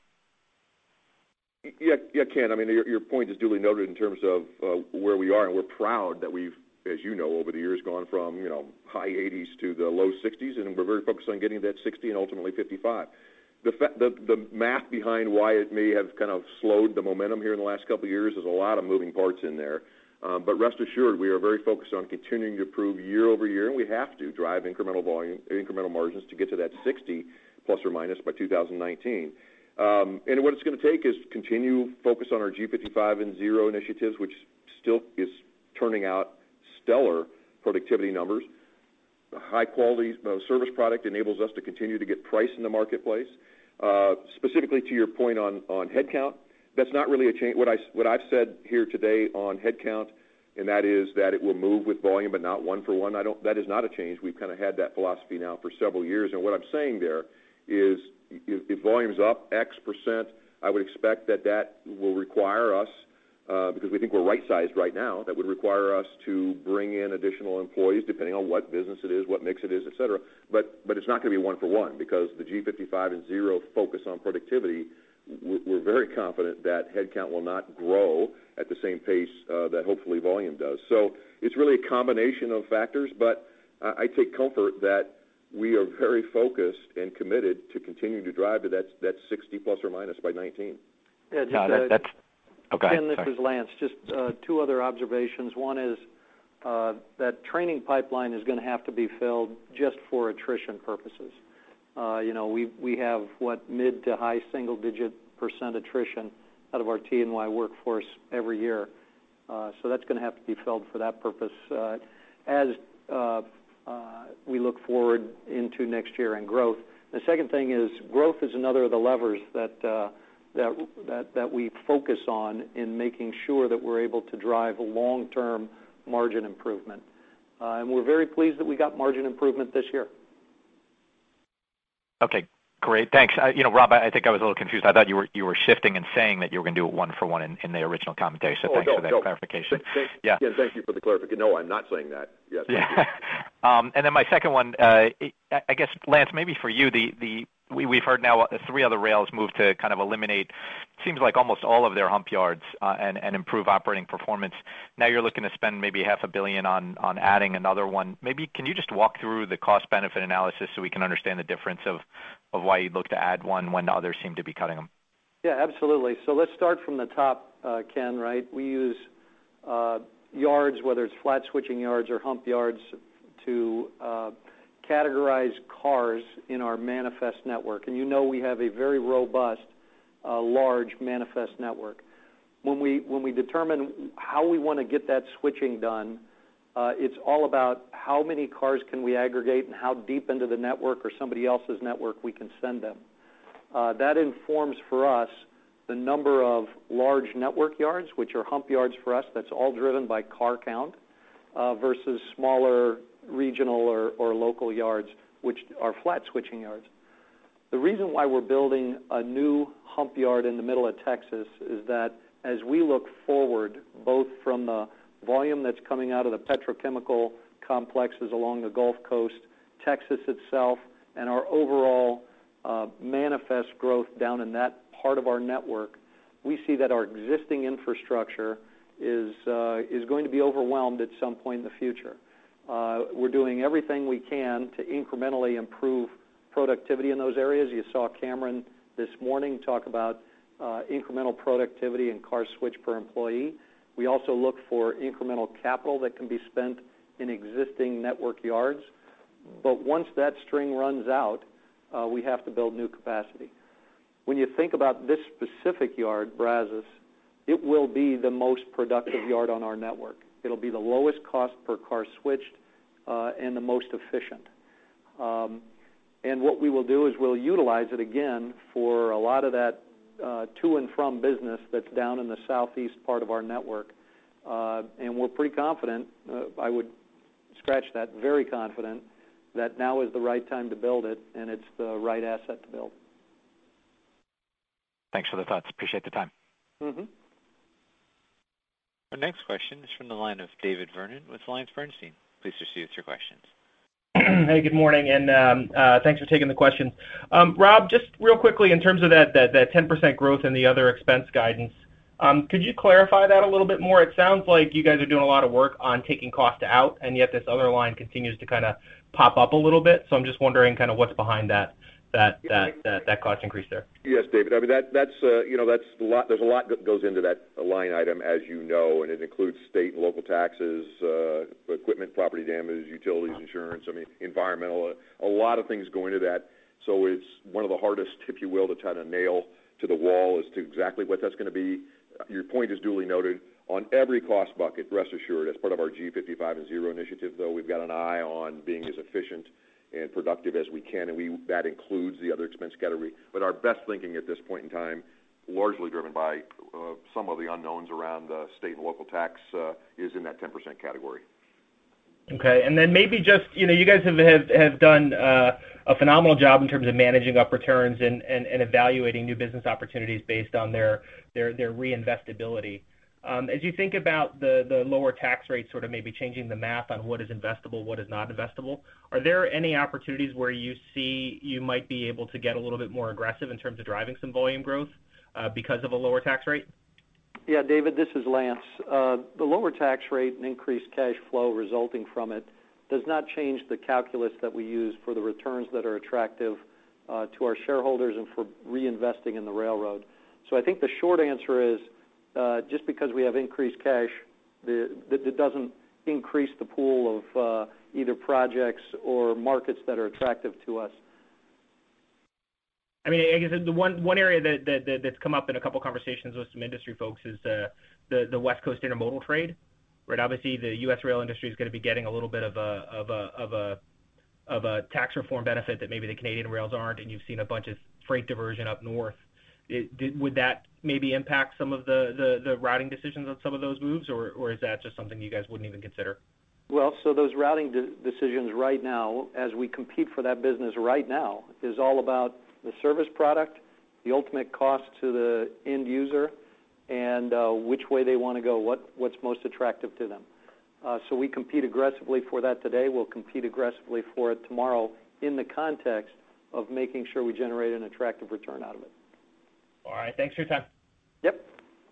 Yeah, yeah, Ken. I mean, your, your point is duly noted in terms of uh, where we are, and we're proud that we've, as you know, over the years gone from, you know, high eighties to the low sixties, and we're very focused on getting that sixty and ultimately fifty-five. The, fa- the the math behind why it may have kind of slowed the momentum here in the last couple of years is a lot of moving parts in there. Um, but rest assured, we are very focused on continuing to improve year over year, and we have to drive incremental volume, incremental margins to get to that sixty plus or minus by two thousand nineteen. Um, and what it's going to take is continue focus on our G fifty-five and Zero initiatives, which still is turning out stellar productivity numbers. A high-quality uh, service product enables us to continue to get price in the marketplace. Uh, specifically to your point on, on headcount, that's not really a change. What, I, what I've said here today on headcount, and that is that it will move with volume but not one for one. I don't. That is not a change. We've kind of had that philosophy now for several years. And what I'm saying there is if, if volume's up X percent, I would expect that that will require us, Uh, because we think we're right-sized right now, that would require us to bring in additional employees depending on what business it is, what mix it is, et cetera. But, but it's not going to be one for one because the G fifty-five and Zero focus on productivity, we're, we're very confident that headcount will not grow at the same pace uh, that hopefully volume does. So it's really a combination of factors, but uh, I take comfort that we are very focused and committed to continuing to drive to that, that sixty plus or minus by nineteen. Yeah, just, no, that, uh, that's Okay. Ken, this Sorry. is Lance. Just uh, two other observations. One is uh, that training pipeline is going to have to be filled just for attrition purposes. Uh, you know, we we have, what, mid to high single-digit percent attrition out of our T N Y workforce every year. Uh, so that's going to have to be filled for that purpose uh, as uh, uh, we look forward into next year and growth. The second thing is growth is another of the levers that uh, That, that that we focus on in making sure that we're able to drive long-term margin improvement. Uh, and we're very pleased that we got margin improvement this year. Okay, great. Thanks. Uh, you know, Rob, I, I think I was a little confused. I thought you were you were shifting and saying that you were going to do it one for one in, in the original commentary, so oh, thanks no, for that no. clarification. Thank, thank, yeah. yeah, thank you for the clarification. No, I'm not saying that. Yes. Yeah. um, and then my second one, uh, I guess, Lance, maybe for you, the, the we, we've heard now three other rails move to kind of eliminate, seems like almost all of their hump yards uh, and, and improve operating performance. Now you're looking to spend maybe half a billion on, on adding another one. Maybe can you just walk through the cost-benefit analysis so we can understand the difference of, of why you'd look to add one when the others seem to be cutting them? Yeah, absolutely. So let's start from the top, uh, Ken, right? We use uh, yards, whether it's flat switching yards or hump yards, to uh, categorize cars in our manifest network. And you know we have a very robust, uh, large manifest network. When we when we determine how we want to get that switching done, uh, it's all about how many cars can we aggregate and how deep into the network or somebody else's network we can send them. Uh, that informs for us the number of large network yards, which are hump yards for us. That's all driven by car count, uh, versus smaller regional or, or local yards, which are flat switching yards. The reason why we're building a new hump yard in the middle of Texas is that as we look forward, both from the volume that's coming out of the petrochemical complexes along the Gulf Coast, Texas itself, and our overall uh, manifest growth down in that part of our network, we see that our existing infrastructure is uh, is going to be overwhelmed at some point in the future. Uh, we're doing everything we can to incrementally improve productivity in those areas. You saw Cameron this morning talk about uh, incremental productivity and car switch per employee. We also look for incremental capital that can be spent in existing network yards. But once that string runs out, uh, we have to build new capacity. When you think about this specific yard, Brazos, it will be the most productive yard on our network. It'll be the lowest cost per car switched uh, and the most efficient. Um, and what we will do is we'll utilize it again for a lot of that uh, to and from business that's down in the southeast part of our network. Uh, and we're pretty confident, uh, I would scratch that, very confident, that now is the right time to build it, and it's the right asset to build. Thanks for the thoughts. Appreciate the time. Mm-hmm. Our next question is from the line of David Vernon with AllianceBernstein. Please proceed with your questions. Hey, good morning, and um, uh, thanks for taking the question. Um, Rob, just real quickly, in terms of that, that, that ten percent growth in the other expense guidance, um, could you clarify that a little bit more? It sounds like you guys are doing a lot of work on taking cost out, and yet this other line continues to kind of pop up a little bit. So I'm just wondering kind of what's behind that that that that, that cost increase there. Yes, David. I mean that that's uh, you know that's a lot. There's a lot that goes into that line item, as you know, and it includes state and local taxes, uh, equipment, property damage, utilities, insurance. I mean, environmental. A, a lot of things go into that. So it's one of the hardest, if you will, to try to nail to the wall as to exactly what that's going to be. Your point is duly noted. On every cost bucket, rest assured, as part of our G fifty-five and Zero initiative, though, we've got an eye on being as efficient and productive as we can, and we that includes the other expense category. But our best thinking at this point in time, largely driven by uh, some of the unknowns around the state and local tax, uh, is in that ten percent category. Okay, and then maybe just, you know, you guys have have, have done uh, a phenomenal job in terms of managing up returns and, and, and evaluating new business opportunities based on their their, their reinvestability. Um, as you think about the, the lower tax rate sort of maybe changing the math on what is investable, what is not investable, are there any opportunities where you see you might be able to get a little bit more aggressive in terms of driving some volume growth uh, because of a lower tax rate? Yeah, David, this is Lance. Uh, the lower tax rate and increased cash flow resulting from it does not change the calculus that we use for the returns that are attractive uh, to our shareholders and for reinvesting in the railroad. So I think the short answer is uh, just because we have increased cash, the, the, it doesn't increase the pool of uh, either projects or markets that are attractive to us. I mean, I guess the one one area that, that that's come up in a couple conversations with some industry folks is uh, the the West Coast intermodal trade, right? Obviously, the U S rail industry is going to be getting a little bit of a of a of a of a tax reform benefit that maybe the Canadian rails aren't, and you've seen a bunch of freight diversion up north. It, did, would that maybe impact some of the, the, the routing decisions on some of those moves, or or is that just something you guys wouldn't even consider? Well, so those routing de- decisions right now, as we compete for that business right now, is all about the service product, the ultimate cost to the end user, and uh, which way they want to go, what, what's most attractive to them. Uh, so we compete aggressively for that today. We'll compete aggressively for it tomorrow in the context of making sure we generate an attractive return out of it. All right. Thanks for your time. Yep.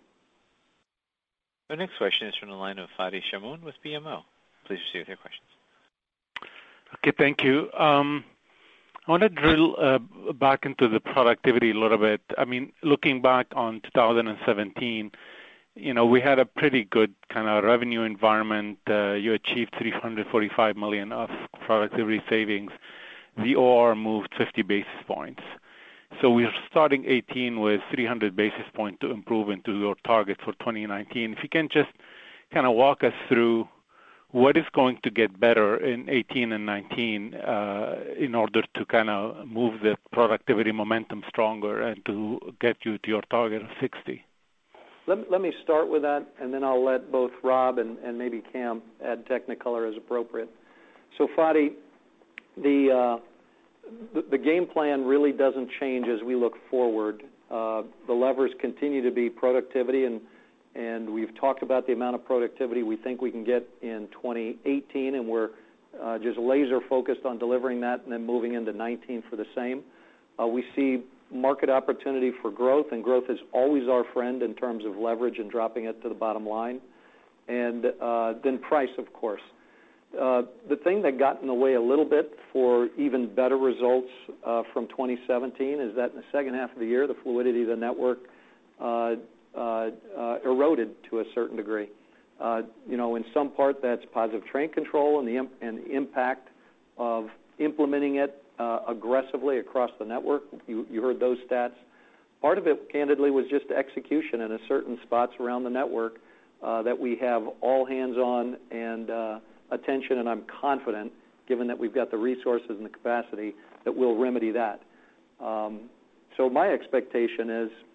Our next question is from the line of Fadi Chamoun with B M O. Please proceed with your questions. Okay, thank you. Um, I want to drill uh, back into the productivity a little bit. I mean, looking back on two thousand seventeen, you know, we had a pretty good kind of revenue environment. Uh, you achieved three hundred forty-five million dollars of productivity savings. The O R moved fifty basis points. So we're starting eighteen with three hundred basis points to improve into your target for twenty nineteen. If you can just kind of walk us through what is going to get better in eighteen and nineteen uh, in order to kind of move the productivity momentum stronger and to get you to your target of sixty? Let, let me start with that, and then I'll let both Rob and, and maybe Cam add technicolor as appropriate. So, Fadi, the, uh, the, the game plan really doesn't change as we look forward. Uh, the levers continue to be productivity, and And we've talked about the amount of productivity we think we can get in twenty eighteen, and we're uh, just laser focused on delivering that and then moving into nineteen for the same. Uh, we see market opportunity for growth, and growth is always our friend in terms of leverage and dropping it to the bottom line. And uh, then price, of course. Uh, the thing that got in the way a little bit for even better results uh, from twenty seventeen is that in the second half of the year, the fluidity of the network uh, Uh, uh, eroded to a certain degree. Uh, you know, in some part that's positive train control and the, imp- and the impact of implementing it uh, aggressively across the network. You, you heard those stats. Part of it, candidly, was just execution in a certain spots around the network uh, that we have all hands on and uh, attention, and I'm confident, given that we've got the resources and the capacity, that we'll remedy that. Um, so my expectation is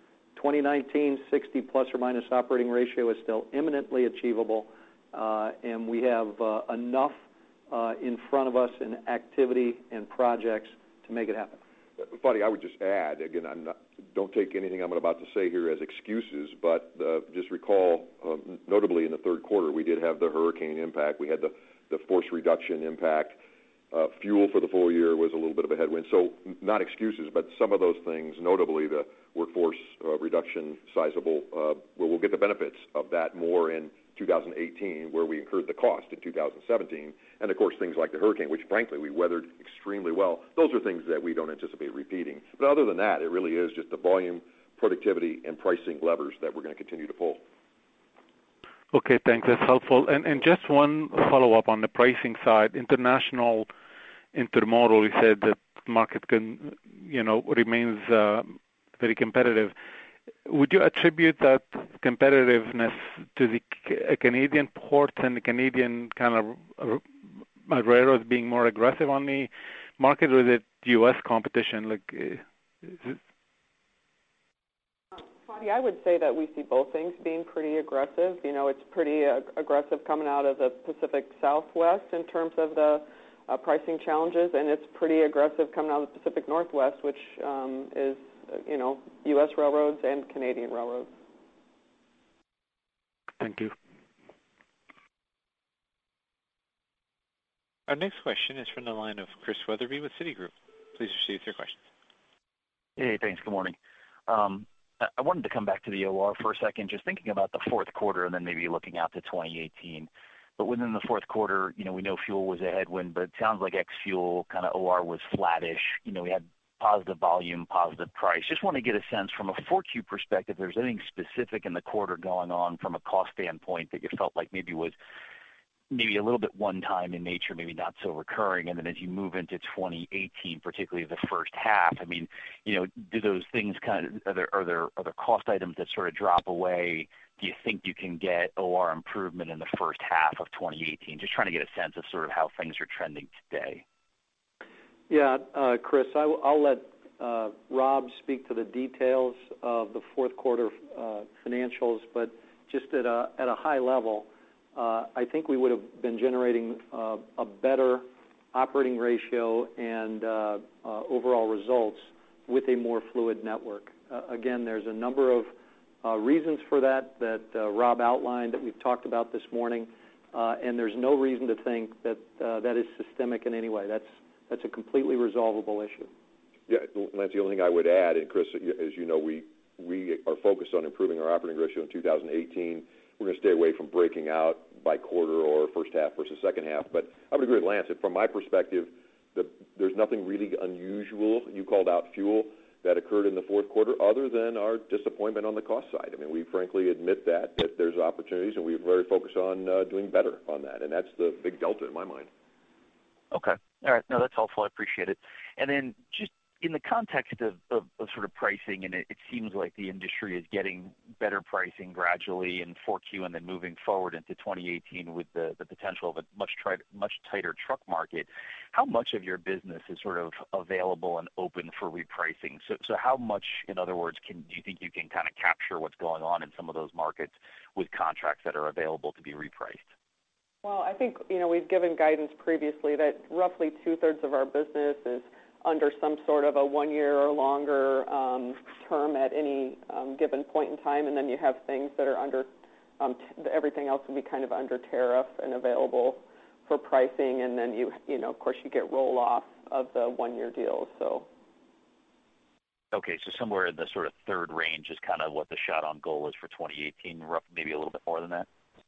twenty nineteen sixty plus or minus operating ratio is still imminently achievable, uh, and we have uh, enough uh, in front of us in activity and projects to make it happen. Fadi, I would just add, again, I'm not, don't take anything I'm about to say here as excuses, but uh, just recall, um, notably in the third quarter, we did have the hurricane impact. We had the, the force reduction impact. Uh, fuel for the full year was a little bit of a headwind. So not excuses, but some of those things, notably the workforce uh, reduction sizable, uh, where we'll get the benefits of that more in two thousand eighteen, where we incurred the cost in two thousand seventeen. And, of course, things like the hurricane, which, frankly, we weathered extremely well. Those are things that we don't anticipate repeating. But other than that, it really is just the volume, productivity, and pricing levers that we're going to continue to pull. Okay, thanks. That's helpful. And, and just one follow-up on the pricing side. International intermodal, you said that the market can, you know, remains uh, very competitive. Would you attribute that competitiveness to the C- Canadian ports and the Canadian kind of uh, railroads being more aggressive on the market, or is it U S competition? Like, is it... Fadi, I would say that we see both things being pretty aggressive. You know, it's pretty uh, aggressive coming out of the Pacific Southwest in terms of the uh, pricing challenges, and it's pretty aggressive coming out of the Pacific Northwest, which um, is, you know, U S railroads and Canadian railroads. Thank you. Our next question is from the line of Chris Wetherbee with Citigroup. Please proceed with your questions. Hey, thanks. Good morning. Um, I wanted to come back to the O R for a second, just thinking about the fourth quarter and then maybe looking out to twenty eighteen. But within the fourth quarter, you know, we know fuel was a headwind, but it sounds like ex-fuel kind of O R was flattish. You know, we had positive volume, positive price. Just want to get a sense from a four Q perspective, if there's anything specific in the quarter going on from a cost standpoint that you felt like maybe was maybe a little bit one-time in nature, maybe not so recurring, and then as you move into twenty eighteen, particularly the first half, I mean, you know, do those things kind of, are there, are there, are there cost items that sort of drop away? Do you think you can get O R improvement in the first half of twenty eighteen? Just trying to get a sense of sort of how things are trending today. Yeah, uh, Chris, I, I'll let uh, Rob speak to the details of the fourth quarter uh, financials, but just at a, at a high level, Uh, I think we would have been generating uh, a better operating ratio and uh, uh, overall results with a more fluid network. Uh, again, there's a number of uh, reasons for that that uh, Rob outlined that we've talked about this morning, uh, and there's no reason to think that uh, that is systemic in any way. That's that's a completely resolvable issue. Yeah, Lance, the only thing I would add, and Chris, as you know, we we are focused on improving our operating ratio in two thousand eighteen. We're going to stay away from breaking out by quarter or first half versus second half. But I would agree with Lance. From my perspective, the, there's nothing really unusual. You called out fuel that occurred in the fourth quarter other than our disappointment on the cost side. I mean, we frankly admit that, that there's opportunities, and we're very focused on uh, doing better on that. And that's the big delta in my mind. Okay. All right. No, that's helpful. I appreciate it. And then just in the context of, of, of sort of pricing, and it, it seems like the industry is getting better pricing gradually in four Q and then moving forward into twenty eighteen with the, the potential of a much, tri- much tighter truck market, how much of your business is sort of available and open for repricing? So, so how much, in other words, can do you think you can kind of capture what's going on in some of those markets with contracts that are available to be repriced? Well, I think, you know, we've given guidance previously that roughly two-thirds of our business is under some sort of a one-year or longer um, term at any um, given point in time, and then you have things that are under, um, t- everything else will be kind of under tariff and available for pricing, and then you, you know, of course, you get roll-off of the one-year deals. So. Okay, so somewhere in the sort of third range is kind of what the shot on goal is for twenty eighteen, rough, maybe a little bit more than that?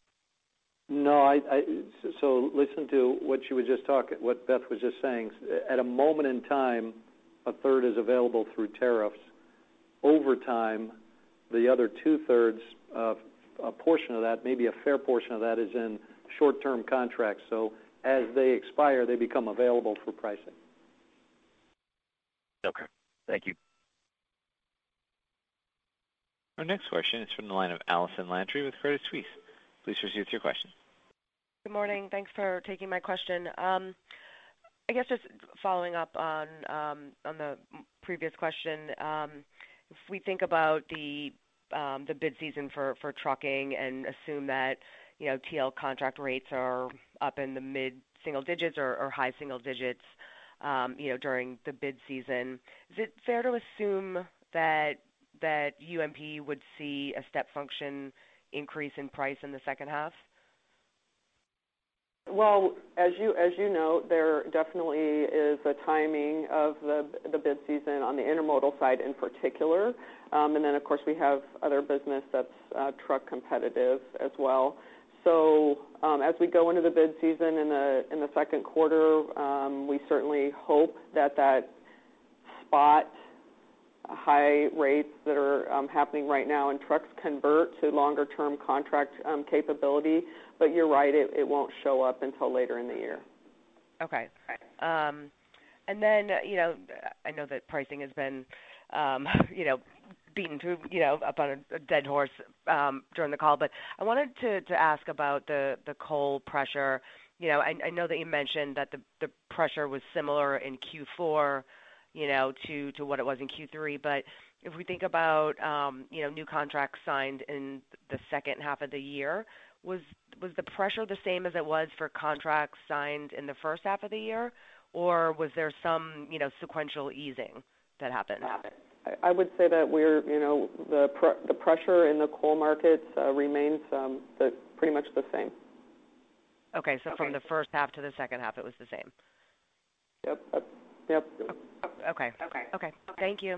No, I, I, so listen to what you were just talking, what Beth was just saying. At a moment in time, a third is available through tariffs. Over time, the other two-thirds, uh, a portion of that, maybe a fair portion of that, is in short-term contracts. So as they expire, they become available for pricing. Okay, thank you. Our next question is from the line of Allison Landry with Credit Suisse. Please proceed with your question. Good morning. Thanks for taking my question. Um, I guess just following up on um, on the previous question, um, if we think about the um, the bid season for, for trucking and assume that, you know, T L contract rates are up in the mid-single digits or, or high single digits, um, you know, during the bid season, is it fair to assume that that U M P would see a step function increase in price in the second half? Well, as you as you know, there definitely is a timing of the the bid season on the intermodal side in particular, um, and then of course we have other business that's uh, truck competitive as well. So um, as we go into the bid season in the in the second quarter, um, we certainly hope that that spot high rates that are um, happening right now in trucks convert to longer-term contract um, capability. But you're right, it, it won't show up until later in the year. Okay. Um, and then, you know, I know that pricing has been, um, you know, beaten to, you know, up on a, a dead horse um, during the call, but I wanted to, to ask about the, the coal pressure. You know, I, I know that you mentioned that the, the pressure was similar in Q four, you know, to, to what it was in Q three, but if we think about, um, you know, new contracts signed in the second half of the year, was was the pressure the same as it was for contracts signed in the first half of the year, or was there some, you know, sequential easing that happened? I would say that we're, you know, the pr- the pressure in the coal markets uh, remains um, the, pretty much the same. Okay, so okay. From the first half to the second half, it was the same. Yep. Uh, yep. Okay. Okay. Okay. Thank you.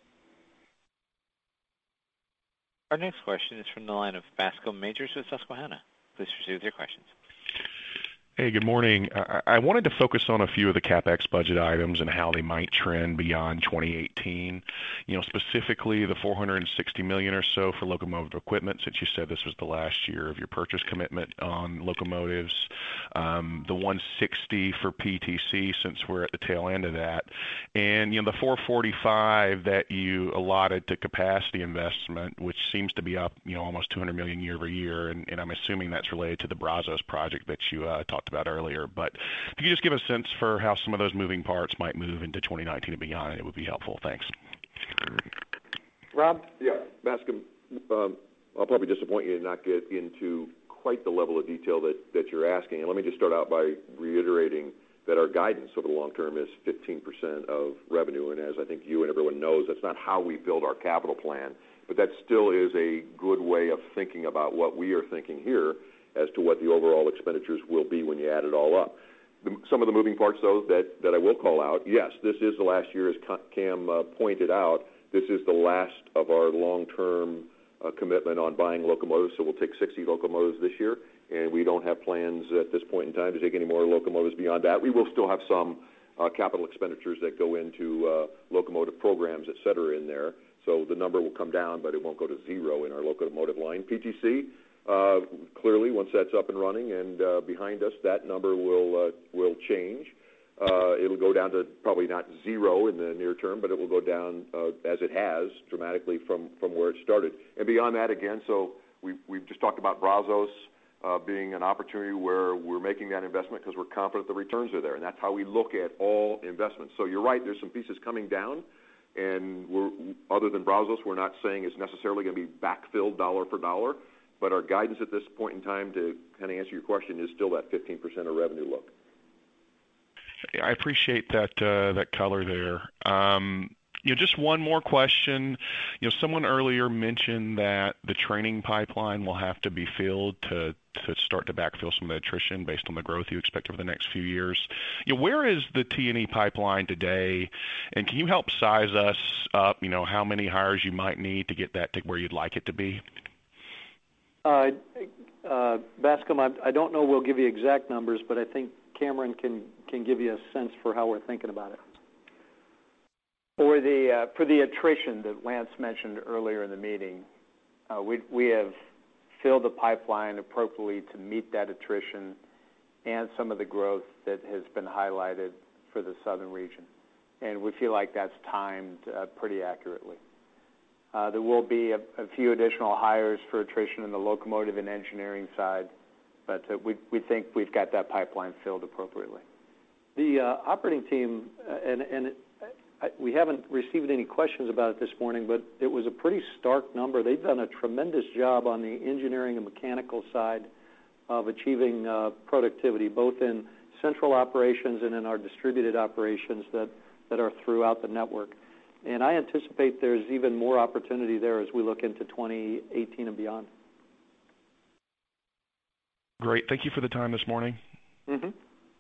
Our next question is from the line of Bascome Majors with Susquehanna. Please proceed with your questions. Hey, good morning. I, I wanted to focus on a few of the CapEx budget items and how they might trend beyond twenty eighteen. You know, specifically the four hundred sixty million dollars or so for locomotive equipment, since you said this was the last year of your purchase commitment on locomotives. Um, the one hundred sixty for P T C, since we're at the tail end of that. And, you know, the four hundred forty-five that you allotted to capacity investment, which seems to be up, you know, almost two hundred million dollars year over year. And, and I'm assuming that's related to the Brazos project that you uh, talked about earlier, but if you could just give a sense for how some of those moving parts might move into twenty nineteen and beyond, it would be helpful. Thanks. Rob? Yeah, Bascome, um, I'll probably disappoint you and not get into quite the level of detail that, that you're asking. And let me just start out by reiterating that our guidance over the long term is fifteen percent of revenue, and as I think you and everyone knows, that's not how we build our capital plan, but that still is a good way of thinking about what we are thinking here as to what the overall expenditures will be when you add it all up. The, some of the moving parts, though, that, that I will call out, yes, this is the last year, as Cam uh, pointed out, this is the last of our long-term uh, commitment on buying locomotives, so we'll take sixty locomotives this year, and we don't have plans at this point in time to take any more locomotives beyond that. We will still have some uh, capital expenditures that go into uh, locomotive programs, et cetera, in there, so the number will come down, but it won't go to zero in our locomotive line. P T C, Uh, clearly, once that's up and running and uh, behind us, that number will uh, will change. Uh, it'll go down to probably not zero in the near term, but it will go down uh, as it has dramatically from, from where it started. And beyond that, again, so we've, we've just talked about Brazos uh, being an opportunity where we're making that investment because we're confident the returns are there, and that's how we look at all investments. So you're right, there's some pieces coming down, and we're, other than Brazos, we're not saying it's necessarily going to be backfilled dollar for dollar. But our guidance at this point in time, to kind of answer your question, is still that fifteen percent of revenue look. I appreciate that uh, that color there. Um, you know, just one more question. You know, someone earlier mentioned that the training pipeline will have to be filled to to start to backfill some of the attrition based on the growth you expect over the next few years. You know, where is the T and E pipeline today? And can you help size us up? You know, how many hires you might need to get that to where you'd like it to be? Uh, uh, Bascome, I, I don't know we'll give you exact numbers, but I think Cameron can, can give you a sense for how we're thinking about it. For the, uh, for the attrition that Lance mentioned earlier in the meeting, uh, we, we have filled the pipeline appropriately to meet that attrition and some of the growth that has been highlighted for the southern region. And we feel like that's timed uh, pretty accurately. Uh, there will be a, a few additional hires for attrition in the locomotive and engineering side, but uh, we, we think we've got that pipeline filled appropriately. The uh, operating team, uh, and, and I, we haven't received any questions about it this morning, but it was a pretty stark number. They've done a tremendous job on the engineering and mechanical side of achieving uh, productivity, both in central operations and in our distributed operations that, that are throughout the network. And I anticipate there's even more opportunity there as we look into twenty eighteen and beyond. Great. Thank you for the time this morning. Mm-hmm.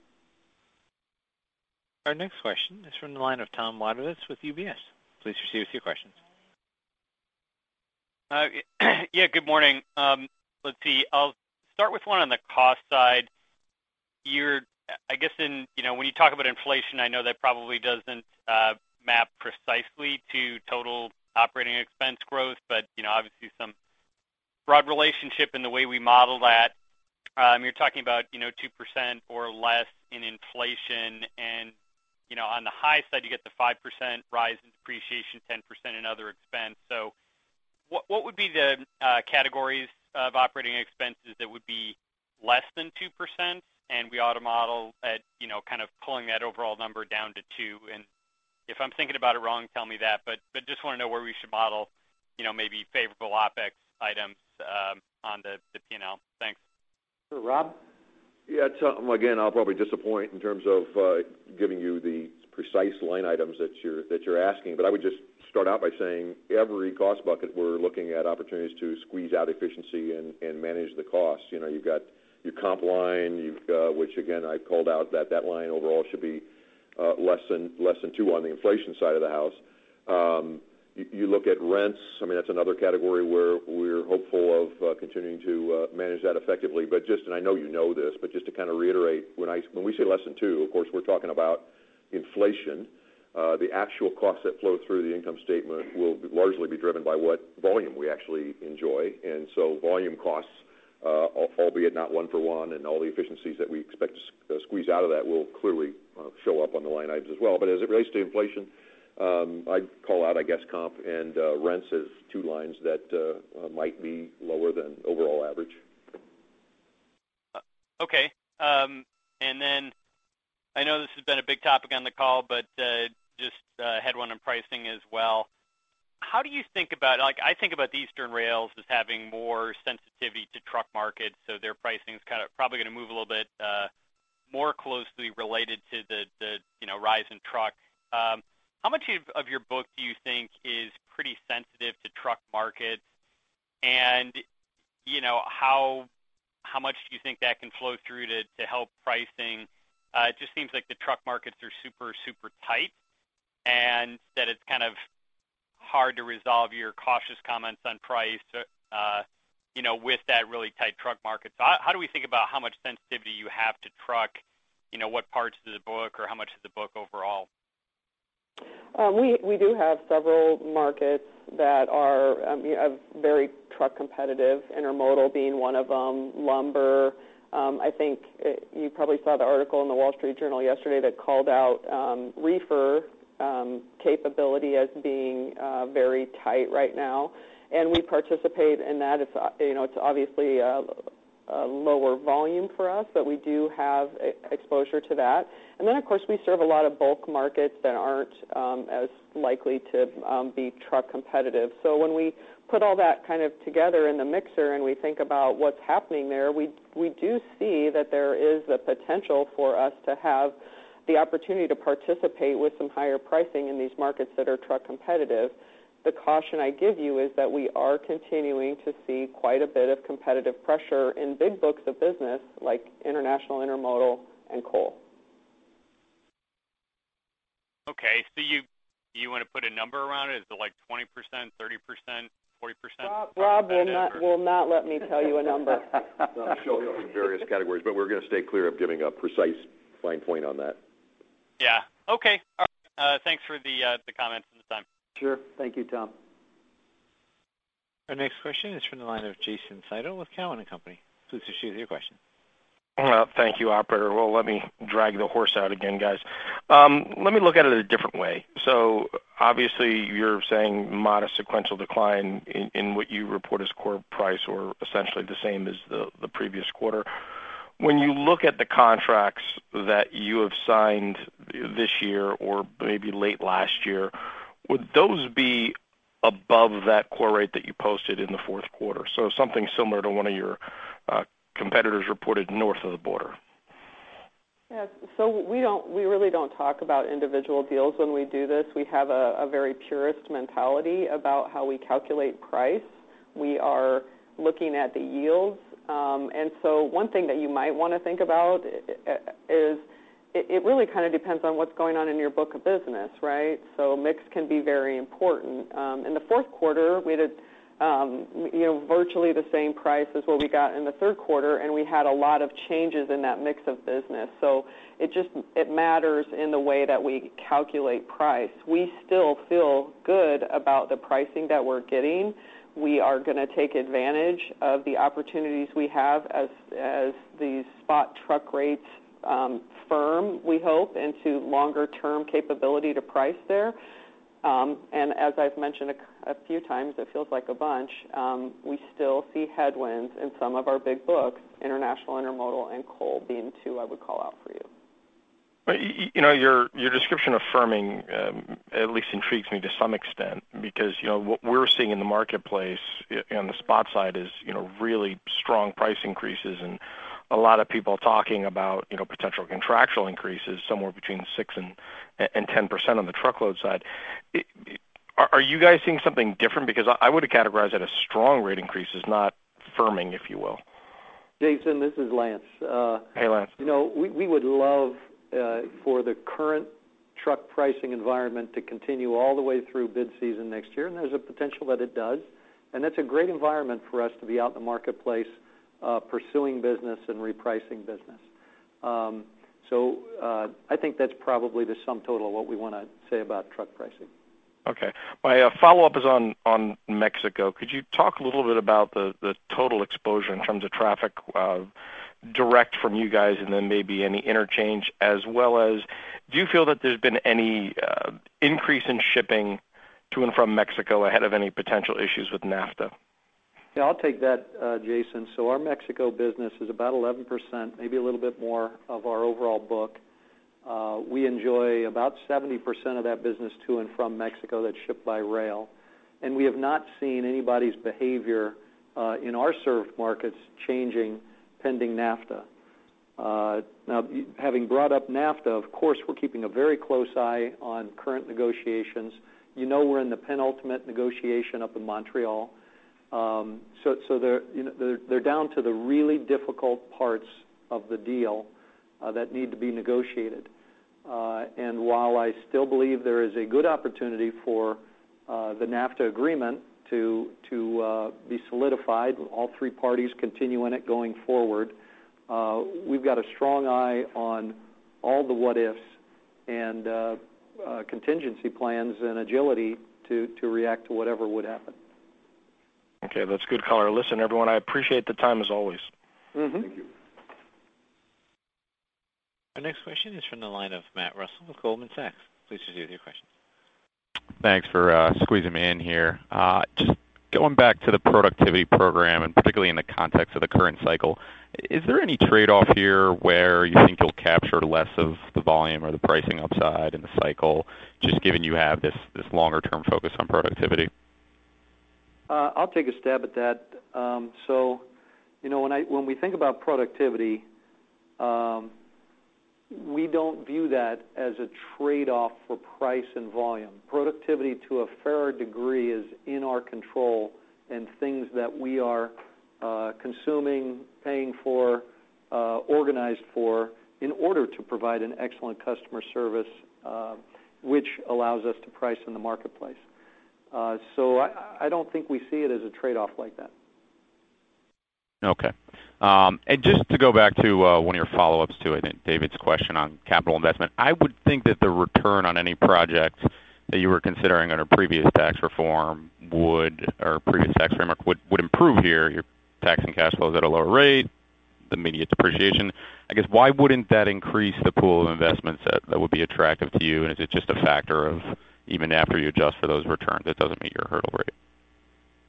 Our next question is from the line of Tom Wadewitz with U B S. Please proceed with your questions. Uh, yeah, good morning. Um, let's see. I'll start with one on the cost side. You're, I guess, in you know when you talk about inflation, I know that probably doesn't uh, map precisely to total operating expense growth, but you know obviously some broad relationship in the way we model that. Um, you're talking about you know two percent or less in inflation, and you know on the high side you get the five percent rise in depreciation, ten percent in other expense. So, what what would be the uh, categories of operating expenses that would be less than two percent, and we ought to model at, you know, kind of pulling that overall number down to two? And if I'm thinking about it wrong, tell me that, but but just want to know where we should model, you know, maybe favorable OpEx items um, on the, the P and L. Thanks. Sure, Rob? Yeah, Tom, again, I'll probably disappoint in terms of uh, giving you the precise line items that you're that you're asking, but I would just start out by saying every cost bucket we're looking at opportunities to squeeze out efficiency and, and manage the costs. You know, you've got your comp line, you've, uh, which again I called out that that line overall should be uh, less than less than two on the inflation side of the house. Um, you, you look at rents. I mean, that's another category where we're hopeful of uh, continuing to uh, manage that effectively. But just, and I know you know this, but just to kind of reiterate, when I when we say less than two, of course we're talking about inflation. Uh, the actual costs that flow through the income statement will largely be driven by what volume we actually enjoy. And so volume costs, uh, albeit not one for one, and all the efficiencies that we expect to uh, squeeze out of that will clearly uh, show up on the line items as well. But as it relates to inflation, um, I'd call out, I guess, comp and uh, rents as two lines that uh, uh, might be lower than overall average. Uh, okay. Um, and then I know this has been a big topic on the call, but uh, just uh, had one on pricing as well. How do you think about, like, I think about the Eastern rails as having more sensitivity to truck markets, so their pricing is kind of probably going to move a little bit uh, more closely related to the, the you know, rise in truck. Um, how much of, of your book do you think is pretty sensitive to truck markets? And, you know, how how much do you think that can flow through to, to help pricing? Uh, it just seems like the truck markets are super, super tight, and that it's kind of hard to resolve your cautious comments on price, uh, you know, with that really tight truck market. So how, how do we think about how much sensitivity you have to truck, you know, what parts of the book or how much of the book overall? Um, we, we do have several markets that are um, you know, very truck competitive, intermodal being one of them, lumber. Um, I think it, you probably saw the article in the Wall Street Journal yesterday that called out um, reefer um, capability as being uh, very tight right now, and we participate in that. It's you know it's obviously a, a lower volume for us, but we do have a, exposure to that. And then of course we serve a lot of bulk markets that aren't um, as likely to um, be truck competitive. So when we put all that kind of together in the mixer and we think about what's happening there, we we do see that there is the potential for us to have the opportunity to participate with some higher pricing in these markets that are truck competitive. The caution I give you is that we are continuing to see quite a bit of competitive pressure in big books of business like international intermodal and coal. Okay, so you you want to put a number around it? Is it like twenty percent, thirty percent? forty percent? Rob, Rob will not or? will not let me tell you a number. I'll show you in various categories, but we're going to stay clear of giving a precise fine point on that. Yeah. Okay. All right. Uh, thanks for the uh, the comments and the time. Sure. Thank you, Tom. Our next question is from the line of Jason Seidel with Cowen and Company. Please proceed with your question. Uh, thank you, operator. Well, let me drag the horse out again, guys. Um, let me look at it a different way. So obviously you're saying modest sequential decline in, in what you report as core price, or essentially the same as the, the previous quarter. when you look at the contracts that you have signed this year or maybe late last year, would those be above that core rate that you posted in the fourth quarter? So something similar to one of your uh, competitors reported north of the border. Yes, so we don't, we really don't talk about individual deals when we do this. We have a, a very purist mentality about how we calculate price. We are looking at the yields, um, and so one thing that you might want to think about is it, it really kind of depends on what's going on in your book of business, right? So mix can be very important. Um, in the fourth quarter, we had a Um, you know, virtually the same price as what we got in the third quarter, and we had a lot of changes in that mix of business. So it just, it matters in the way that we calculate price. We still feel good about the pricing that we're getting. We are going to take advantage of the opportunities we have as, as these spot truck rates um, firm, we hope, into longer-term capability to price there. Um, and as I've mentioned a, a few times, it feels like a bunch, um, we still see headwinds in some of our big books, international, intermodal, and coal being two I would call out for you. You know, your your description of firming um, at least intrigues me to some extent because, you know, what we're seeing in the marketplace on the spot side is, you know, really strong price increases and a lot of people talking about, you know, potential contractual increases somewhere between six and and ten percent on the truckload side. Are, are you guys seeing something different? Because I would have categorized it as strong rate increases, not firming, if you will. Jason, this is Lance. Uh, hey, Lance. You know, we, we would love uh, for the current truck pricing environment to continue all the way through bid season next year, and there's a potential that it does. And that's a great environment for us to be out in the marketplace Uh, pursuing business and repricing business. Um, so uh, I think that's probably the sum total of what we want to say about truck pricing. Okay. My uh, follow-up is on, on Mexico. Could you talk a little bit about the, the total exposure in terms of traffic uh, direct from you guys and then maybe any interchange, as well as do you feel that there's been any uh, increase in shipping to and from Mexico ahead of any potential issues with NAFTA? Yeah, I'll take that, uh, Jason. So our Mexico business is about eleven percent, maybe a little bit more of our overall book. Uh, we enjoy about seventy percent of that business to and from Mexico that's shipped by rail. And we have not seen anybody's behavior uh, in our served markets changing pending NAFTA. Uh, now, having brought up NAFTA, of course, we're keeping a very close eye on current negotiations. You know we're in the penultimate negotiation up in Montreal. Um, so, so they're, you know, they're, they're down to the really difficult parts of the deal uh, that need to be negotiated. Uh, and while I still believe there is a good opportunity for uh, the NAFTA agreement to to uh, be solidified, all three parties continue in it going forward, uh, we've got a strong eye on all the what-ifs and uh, uh, contingency plans and agility to, to react to whatever would happen. Okay, that's good color. Listen, everyone, I appreciate the time as always. Mm-hmm. Thank you. Our next question is from the line of Matt Russell with Goldman Sachs. Please proceed with your question. Thanks for uh, squeezing me in here. Uh, just going back to the productivity program, and particularly in the context of the current cycle, is there any trade-off here where you think you'll capture less of the volume or the pricing upside in the cycle, just given you have this, this longer-term focus on productivity? Uh, I'll take a stab at that. Um, so, you know, when I when we think about productivity, um, we don't view that as a trade-off for price and volume. Productivity, to a fairer degree, is in our control and things that we are uh, consuming, paying for, uh, organized for, in order to provide an excellent customer service, uh, which allows us to price in the marketplace. Uh, so I, I don't think we see it as a trade-off like that. Okay. Um, and just to go back to uh, one of your follow-ups to, I think, David's question on capital investment, I would think that the return on any project that you were considering under previous tax reform would, or previous tax framework, would, would improve here. Your tax and cash flows at a lower rate, the immediate depreciation. I guess why wouldn't that increase the pool of investments that, that would be attractive to you? And is it just a factor of even after you adjust for those returns, it doesn't meet your hurdle rate?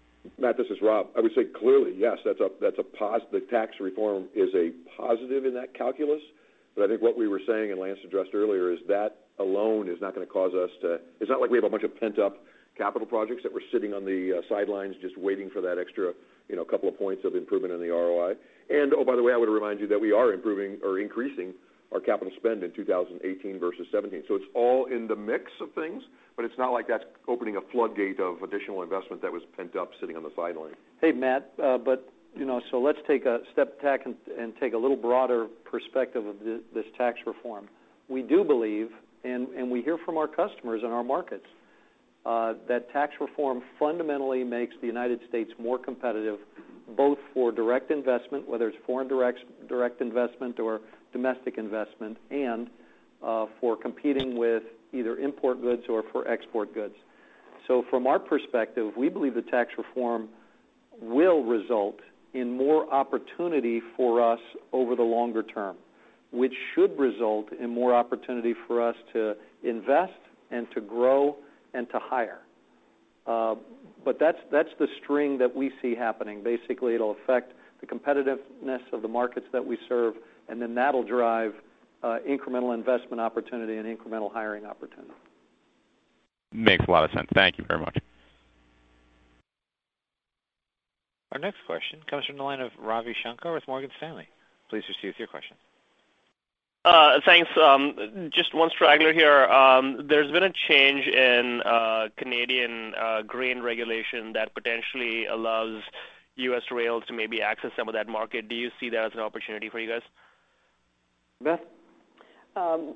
Matt, this is Rob. I would say clearly, yes, that's a that's a pos. The tax reform is a positive in that calculus. But I think what we were saying, and Lance addressed earlier, is that alone is not going to cause us to. It's not like we have a bunch of pent up capital projects that we're sitting on the uh, sidelines just waiting for that extra, you know, couple of points of improvement in the R O I. And oh, by the way, I would remind you that we are improving or increasing our capital spend in two thousand eighteen versus seventeen. So it's all in the mix of things, but it's not like that's opening a floodgate of additional investment that was pent up sitting on the sideline. Hey, Matt, uh, but, you know, so let's take a step back and, and take a little broader perspective of the, this tax reform. We do believe, and, and we hear from our customers in our markets, uh, that tax reform fundamentally makes the United States more competitive, both for direct investment, whether it's foreign direct, direct investment or domestic investment, and uh, for competing with either import goods or for export goods. So from our perspective, we believe the tax reform will result in more opportunity for us over the longer term, which should result in more opportunity for us to invest and to grow and to hire. Uh, but that's that's the string that we see happening. Basically, it'll affect the competitiveness of the markets that we serve, and then that'll drive uh, incremental investment opportunity and incremental hiring opportunity. Makes a lot of sense. Thank you very much. Our next question comes from the line of Ravi Shankar with Morgan Stanley. Please proceed with your question. Uh, thanks. Um, just one straggler here. Um, there's been a change in uh, Canadian uh, grain regulation that potentially allows U S rails to maybe access some of that market. Do you see that as an opportunity for you guys? Beth? Um,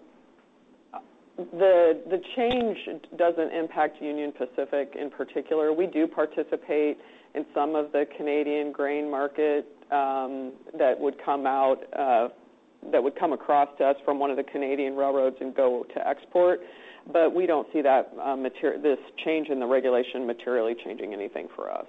the the change doesn't impact Union Pacific in particular. We do participate in some of the Canadian grain market um, that would come out, uh, that would come across to us from one of the Canadian railroads and go to export. But we don't see that uh, mater- this change in the regulation materially changing anything for us.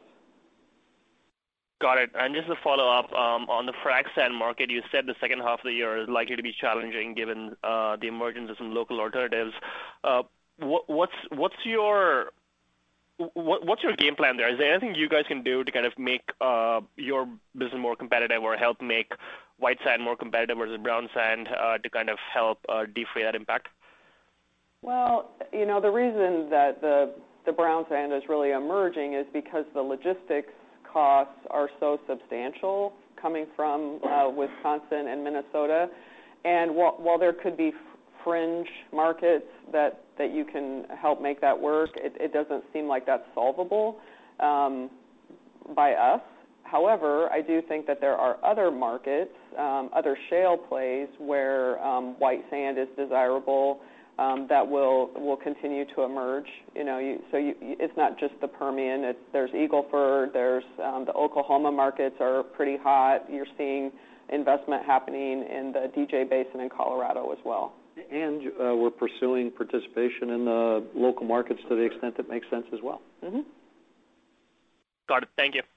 Got it. And just to follow up um, on the frac sand market, you said the second half of the year is likely to be challenging given uh, the emergence of some local alternatives. Uh, what, what's what's your what, what's your game plan there? Is there anything you guys can do to kind of make uh, your business more competitive, or help make white sand more competitive versus brown sand uh, to kind of help uh, defray that impact? Well, you know, the reason that the the brown sand is really emerging is because the logistics costs are so substantial coming from uh, Wisconsin and Minnesota. And while, while there could be f- fringe markets that, that you can help make that work, it, it doesn't seem like that's solvable um, by us. However, I do think that there are other markets, um, other shale plays where um, white sand is desirable, Um, that will will continue to emerge. You know, you, so you, it's not just the Permian. It's, there's Eagle Ford. There's um, the Oklahoma markets are pretty hot. You're seeing investment happening in the D J Basin in Colorado as well. And uh, we're pursuing participation in the local markets to the extent that makes sense as well. Mm-hmm. Got it. Thank you.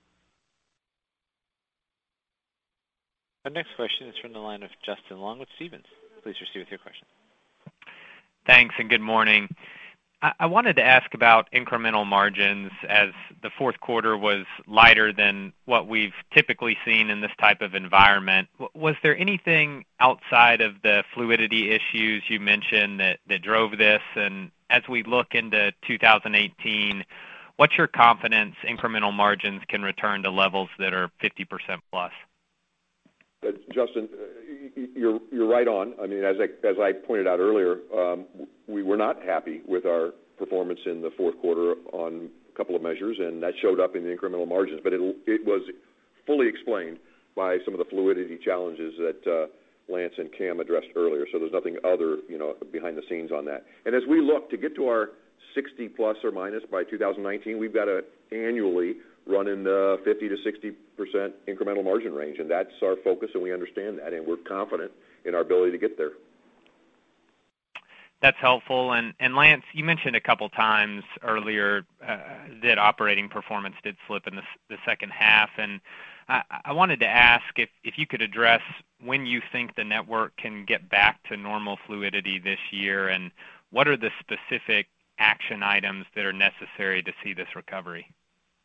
Our next question is from the line of Justin Long with Stephens. Please proceed with your question. Thanks, and good morning. I wanted to ask about incremental margins, as the fourth quarter was lighter than what we've typically seen in this type of environment. Was there anything outside of the fluidity issues you mentioned that, that drove this? And as we look into two thousand eighteen, what's your confidence incremental margins can return to levels that are fifty percent plus? Uh, Justin, uh, you're you're right on. I mean, as I as I pointed out earlier, um, we were not happy with our performance in the fourth quarter on a couple of measures, and that showed up in the incremental margins. But it it was fully explained by some of the fluidity challenges that uh, Lance and Cam addressed earlier. So there's nothing other, you know, behind the scenes on that. And as we look to get to our sixty plus or minus by two thousand nineteen, we've got to annually run in the fifty to sixty percent incremental margin range, and that's our focus, and we understand that, and we're confident in our ability to get there. That's helpful. And, and Lance, you mentioned a couple times earlier uh, that operating performance did slip in the, the second half, and I, I wanted to ask if, if you could address when you think the network can get back to normal fluidity this year, and what are the specific action items that are necessary to see this recovery?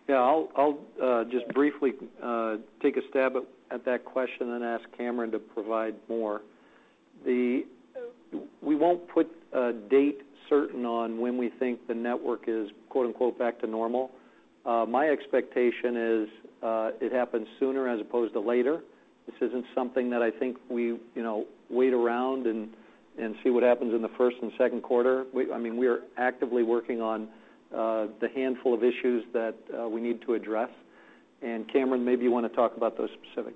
Yeah, I'll, I'll uh, just briefly uh, take a stab at, at that question and ask Cameron to provide more. The we won't put a date certain on when we think the network is quote unquote back to normal. Uh, my expectation is uh, it happens sooner as opposed to later. This isn't something that I think we you know wait around and and see what happens in the first and second quarter. We, I mean, we are actively working on uh, the handful of issues that uh, we need to address. And Cameron, maybe you want to talk about those specifics.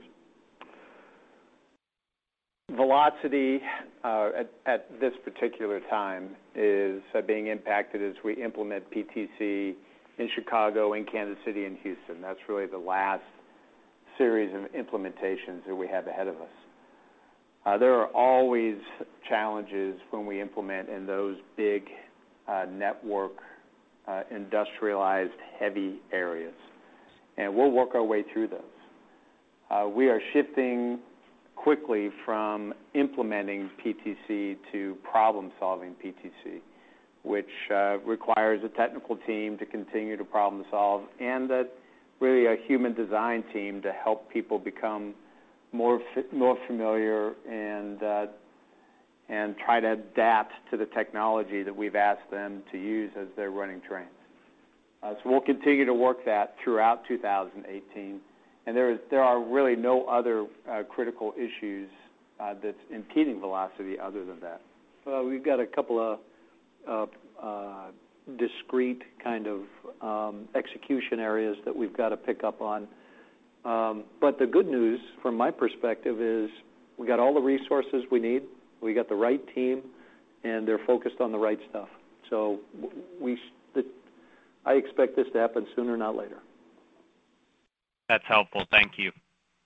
Velocity uh, at, at this particular time is uh, being impacted as we implement P T C in Chicago, in Kansas City, and Houston. That's really the last series of implementations that we have ahead of us. Uh, there are always challenges when we implement in those big uh, network, uh, industrialized, heavy areas, and we'll work our way through those. Uh, we are shifting quickly from implementing P T C to problem-solving P T C, which uh, requires a technical team to continue to problem solve and a, really a human design team to help people become more more familiar and uh, and try to adapt to the technology that we've asked them to use as they're running trains. Uh, so we'll continue to work that throughout two thousand eighteen. And there is there are really no other uh, critical issues uh, that's impeding velocity other than that. Well, we've got a couple of uh, uh, discrete kind of um, execution areas that we've got to pick up on. Um, but the good news, from my perspective, is we got all the resources we need. We got the right team, and they're focused on the right stuff. So we, the, I expect this to happen sooner, not later. That's helpful. Thank you.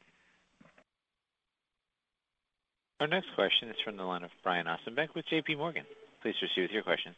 Our next question is from the line of Brian Ossenbeck with J P Morgan. Please proceed with your question.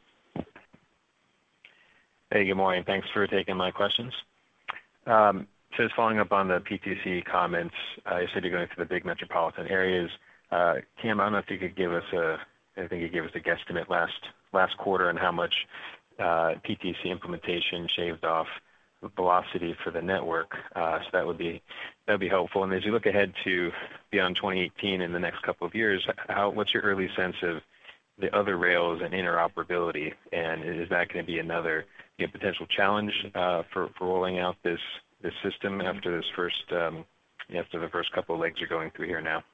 Hey, good morning. Thanks for taking my questions. Um, so just following up on the P T C comments, uh, you said you're going to the big metropolitan areas. Uh, Cam, I don't know if you could give us a, I think you gave us a guesstimate last last quarter on how much uh, P T C implementation shaved off velocity for the network. Uh, so that would be that would be helpful. And as you look ahead to beyond twenty eighteen in the next couple of years, how what's your early sense of the other rails and interoperability? And is that going to be another you know, potential challenge uh, for for rolling out this this system after this first um, after the first couple of legs are going through here now?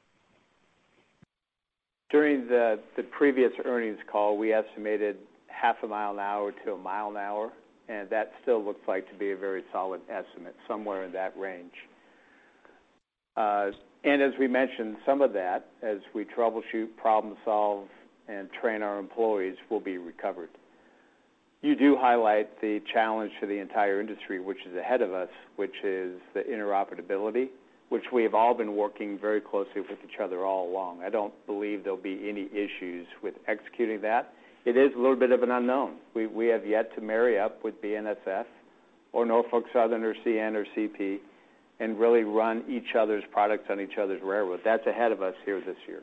During the, the previous earnings call, we estimated half a mile an hour to a mile an hour, and that still looks like to be a very solid estimate, somewhere in that range. Uh, and as we mentioned, some of that, as we troubleshoot, problem solve, and train our employees, will be recovered. You do highlight the challenge to the entire industry, which is ahead of us, which is the interoperability, which we have all been working very closely with each other all along. I don't believe there'll be any issues with executing that. It is a little bit of an unknown. We we have yet to marry up with B N S F or Norfolk Southern or C N or C P and really run each other's products on each other's railroad. That's ahead of us here this year.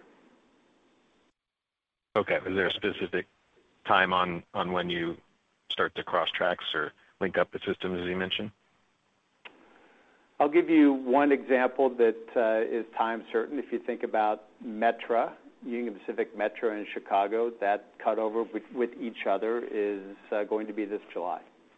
Okay. Is there a specific time on, on when you start to cross tracks or link up the systems, as you mentioned? I'll give you one example that uh, is time certain. If you think about Metra, Union Pacific Metra in Chicago, that cutover with, with each other is uh, going to be this July.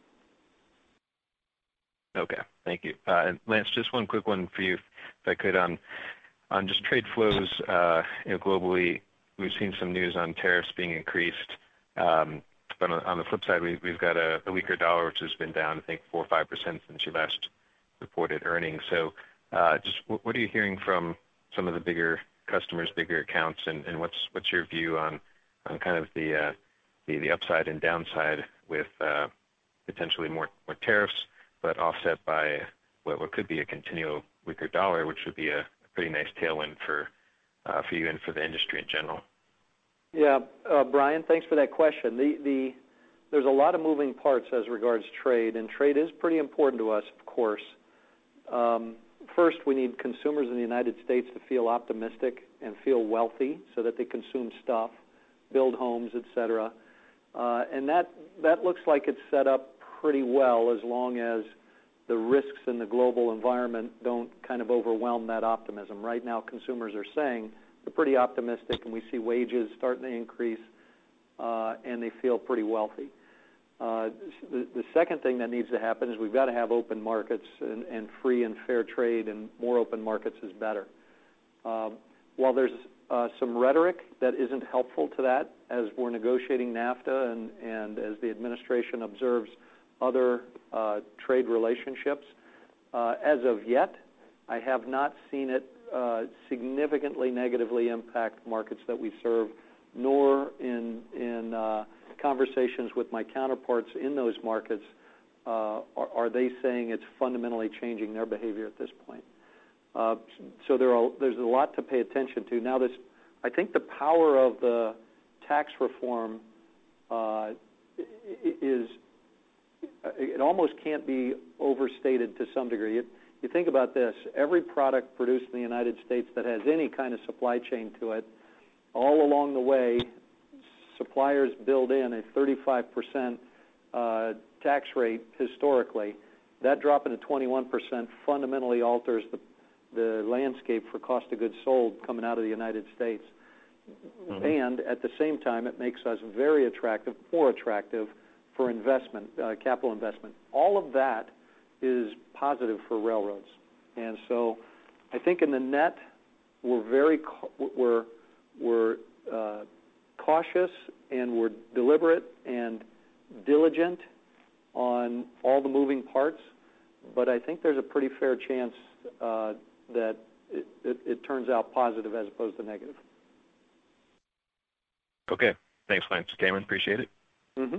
Okay, thank you. Uh, and Lance, just one quick one for you, if I could, on on just trade flows. Uh, you know, globally, we've seen some news on tariffs being increased, um, but on, on the flip side, we, we've got a, a weaker dollar, which has been down, I think, four or five percent since you last reported earnings. So, uh, just what, what are you hearing from some of the bigger customers, bigger accounts, and, and what's what's your view on on kind of the uh, the, the upside and downside with uh, potentially more more tariffs, but offset by what, what could be a continual weaker dollar, which would be a, a pretty nice tailwind for uh, for you and for the industry in general? Yeah, uh, Brian, thanks for that question. The the there's a lot of moving parts as regards trade, and trade is pretty important to us, of course. Um, First, we need consumers in the United States to feel optimistic and feel wealthy so that they consume stuff, build homes, et cetera. Uh, and that, that looks like it's set up pretty well as long as the risks in the global environment don't kind of overwhelm that optimism. Right now, consumers are saying they're pretty optimistic, and we see wages starting to increase, uh, and they feel pretty wealthy. Uh, the, the second thing that needs to happen is we've got to have open markets and, and free and fair trade, and more open markets is better. Uh, while there's uh, some rhetoric that isn't helpful to that as we're negotiating NAFTA and, and as the administration observes other uh, trade relationships, uh, as of yet, I have not seen it uh, significantly negatively impact markets that we serve, nor in, in uh, conversations with my counterparts in those markets uh, are, are they saying it's fundamentally changing their behavior at this point. Uh, so there are, there's a lot to pay attention to. Now, this, I think the power of the tax reform uh, is, it almost can't be overstated to some degree. It, you think about this, every product produced in the United States that has any kind of supply chain to it, all along the way, suppliers build in a thirty-five percent uh, tax rate historically. That drop into twenty-one percent fundamentally alters the, the landscape for cost of goods sold coming out of the United States. Mm-hmm. And at the same time, it makes us very attractive, more attractive for investment, uh, capital investment. All of that is positive for railroads. And so I think in the net, we're very, we're, we're uh, cautious and we're deliberate and diligent on all the moving parts, but I think there's a pretty fair chance uh, that it, it, it turns out positive as opposed to negative. Okay. Thanks, Lance. Cameron, appreciate it. Mm-hmm.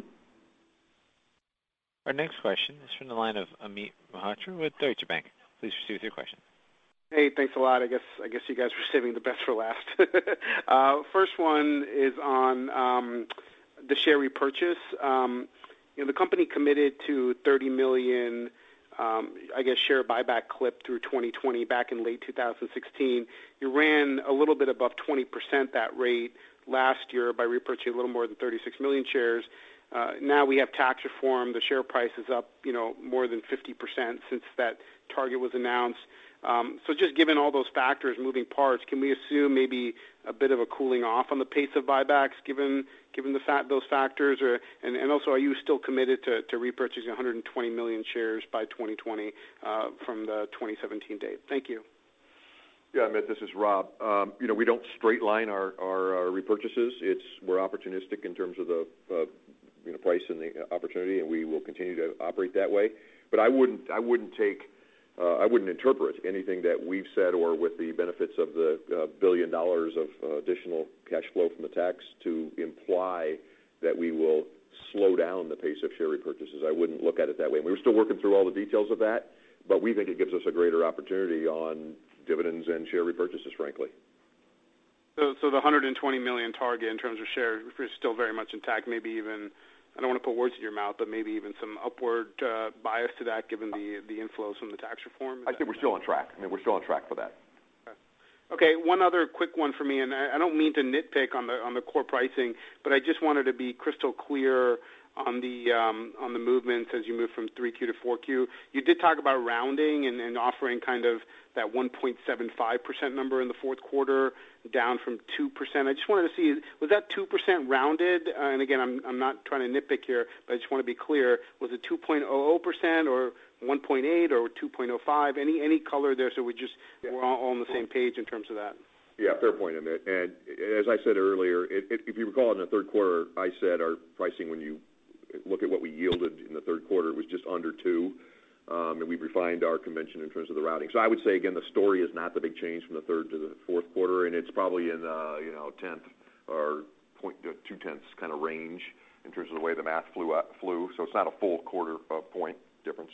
Our next question is from the line of Amit Mehrotra with Deutsche Bank. Please proceed with your question. Hey, thanks a lot. I guess I guess you guys were saving the best for last. uh, first one is on um, the share repurchase. Um, you know, the company committed to thirty million, um, I guess, share buyback clip through twenty twenty back in late two thousand sixteen. You ran a little bit above twenty percent that rate last year by repurchasing a little more than thirty-six million shares. Uh, now we have tax reform. The share price is up, you know, more than fifty percent since that target was announced. Um, so just given all those factors, moving parts, can we assume maybe a bit of a cooling off on the pace of buybacks given given the fact those factors? Or and, and also, are you still committed to, to repurchasing one hundred twenty million shares by twenty twenty uh, from the twenty seventeen date? Thank you. Yeah, Amit, this is Rob. Um, you know, we don't straight line our, our, our repurchases. It's we're opportunistic in terms of the uh, you know price and the opportunity, and we will continue to operate that way. But I wouldn't I wouldn't take Uh, I wouldn't interpret anything that we've said or with the benefits of the uh, billion dollars of uh, additional cash flow from the tax to imply that we will slow down the pace of share repurchases. I wouldn't look at it that way. We were still working through all the details of that, but we think it gives us a greater opportunity on dividends and share repurchases, frankly. So, so the one hundred twenty million target in terms of shares is still very much intact, maybe even, I don't want to put words in your mouth, but maybe even some upward uh, bias to that given the the inflows from the tax reform? I think we're still on track. I mean, we're still on track for that. Okay. Okay, one other quick one for me, and I, I don't mean to nitpick on the on the core pricing, but I just wanted to be crystal clear on the um, on the movements as you move from three Q to four Q. You did talk about rounding and, and offering kind of that one point seven five percent number in the fourth quarter, down from two percent. I just wanted to see, was that two percent rounded? Uh, and again, I'm I'm not trying to nitpick here, but I just want to be clear. Was it two point zero zero percent or one point eight or two point zero five? Any any color there, so we just yeah. we're all, all on the same page in terms of that. Yeah, fair point, Amit. And as I said earlier, it, it, if you recall in the third quarter, I said our pricing, when you look at what we yielded in the third quarter, it was just under two. Um, and we've refined our convention in terms of the routing. So I would say, again, the story is not the big change from the third to the fourth quarter, and it's probably in the, you know, tenth or point, uh, two-tenths kind of range in terms of the way the math flew. Out, flew. So it's not a full quarter uh, point difference.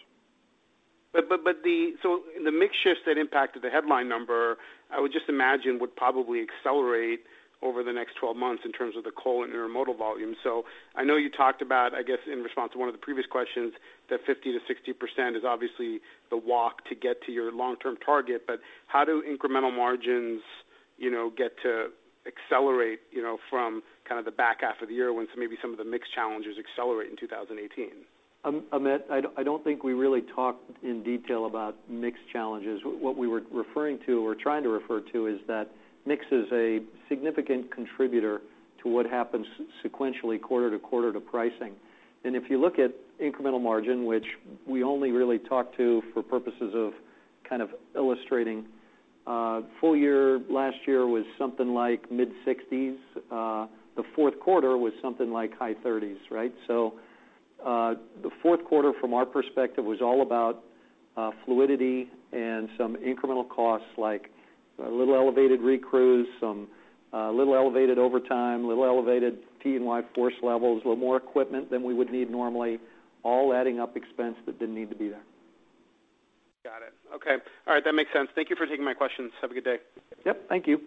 But but but the so the mix shifts that impacted the headline number, I would just imagine would probably accelerate over the next twelve months in terms of the coal and intermodal volume. So I know you talked about, I guess, in response to one of the previous questions, that fifty to sixty percent is obviously the walk to get to your long-term target, but how do incremental margins, you know, get to accelerate, you know, from kind of the back half of the year when some, maybe some of the mix challenges accelerate in two thousand eighteen? Um, Amit, I, I don't think we really talked in detail about mix challenges. What we were referring to, or trying to refer to, is that mix is a significant contributor to what happens sequentially quarter to quarter to pricing. And if you look at incremental margin, which we only really talk to for purposes of kind of illustrating, uh, full year last year was something like mid-sixties. Uh, the fourth quarter was something like high thirties, right? So uh, the fourth quarter, from our perspective, was all about uh, fluidity and some incremental costs like a little elevated recrews, some a uh, little elevated overtime, a little elevated T and Y force levels, a little more equipment than we would need normally, all adding up expense that didn't need to be there. Got it. Okay. All right, that makes sense. Thank you for taking my questions. Have a good day. Yep, thank you.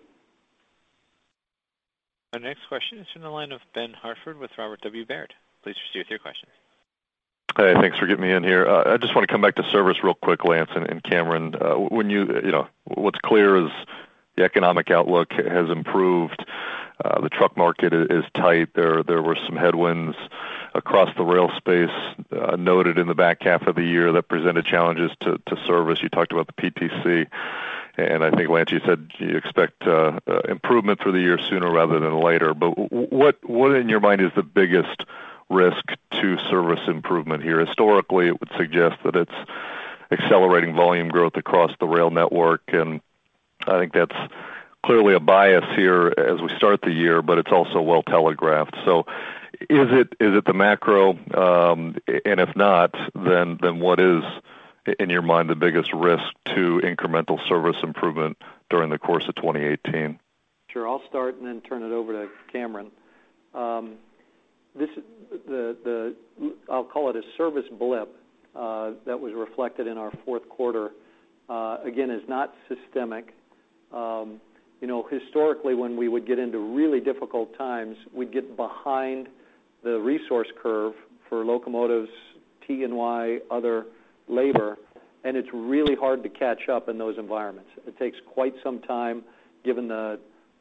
Our next question is from the line of Ben Hartford with Robert W. Baird. Please proceed with your question. Hey, thanks for getting me in here. Uh, I just want to come back to service real quick, Lance and, and Cameron. Uh, when you, you know, what's clear is the economic outlook has improved. Uh, the truck market is tight. There, there were some headwinds across the rail space uh, noted in the back half of the year that presented challenges to, to service. You talked about the P T C, and I think, Lance, you said you expect uh, uh, improvement through the year sooner rather than later. But what, what in your mind is the biggest risk to service improvement here? Historically, it would suggest that it's accelerating volume growth across the rail network, and I think that's clearly a bias here as we start the year, but it's also well telegraphed. So is it is it the macro? Um, and if not, then then what is, in your mind, the biggest risk to incremental service improvement during the course of twenty eighteen? Sure, I'll start and then turn it over to Cameron. Um, this the the I'll call it a service blip uh, that was reflected in our fourth quarter. Uh, again, is not systemic. Um, you know, historically, when we would get into really difficult times, we'd get behind the resource curve for locomotives, T and Y, other labor, and it's really hard to catch up in those environments. It takes quite some time, given the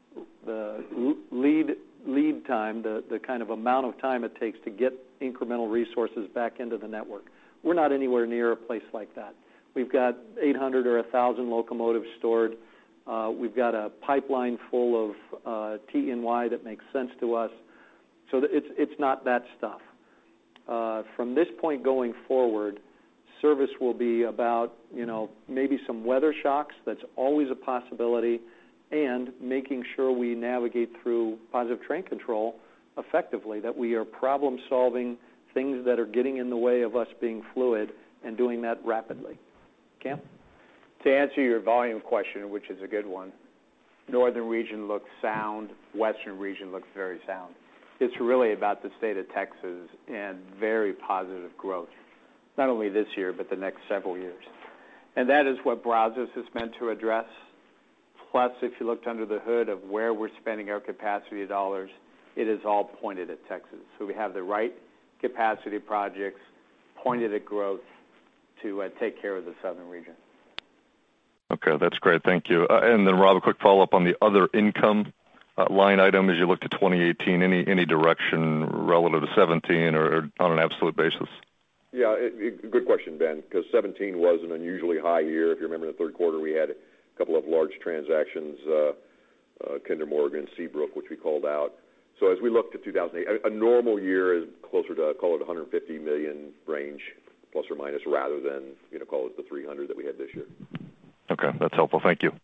the lead lead time, the, the kind of amount of time it takes to get incremental resources back into the network. We're not anywhere near a place like that. We've got eight hundred or one thousand locomotives stored. Uh, we've got a pipeline full of uh, T and Y that makes sense to us. So it's it's not that stuff. Uh, from this point going forward, service will be about, you know, maybe some weather shocks. That's always a possibility, and making sure we navigate through positive train control effectively, that we are problem solving things that are getting in the way of us being fluid and doing that rapidly. Cam? To answer your volume question, which is a good one, northern region looks sound, western region looks very sound. It's really about the state of Texas and very positive growth, not only this year, but the next several years. And that is what Brazos is meant to address. Plus, if you looked under the hood of where we're spending our capacity dollars, it is all pointed at Texas. So we have the right capacity projects pointed at growth to uh, take care of the southern region. Okay, that's great. Thank you. Uh, and then, Rob, a quick follow-up on the other income uh, line item as you look to twenty eighteen. Any any direction relative to seventeen or, or on an absolute basis? Yeah, it, it, good question, Ben, because seventeen was an unusually high year. If you remember in the third quarter, we had a couple of large transactions, uh, uh, Kinder Morgan, Seabrook, which we called out. So as we look to two thousand eight, a, a normal year is closer to, call it one hundred fifty million range, plus or minus, rather than, you know, call it the three hundred that we had this year. Okay, that's helpful. Thank you.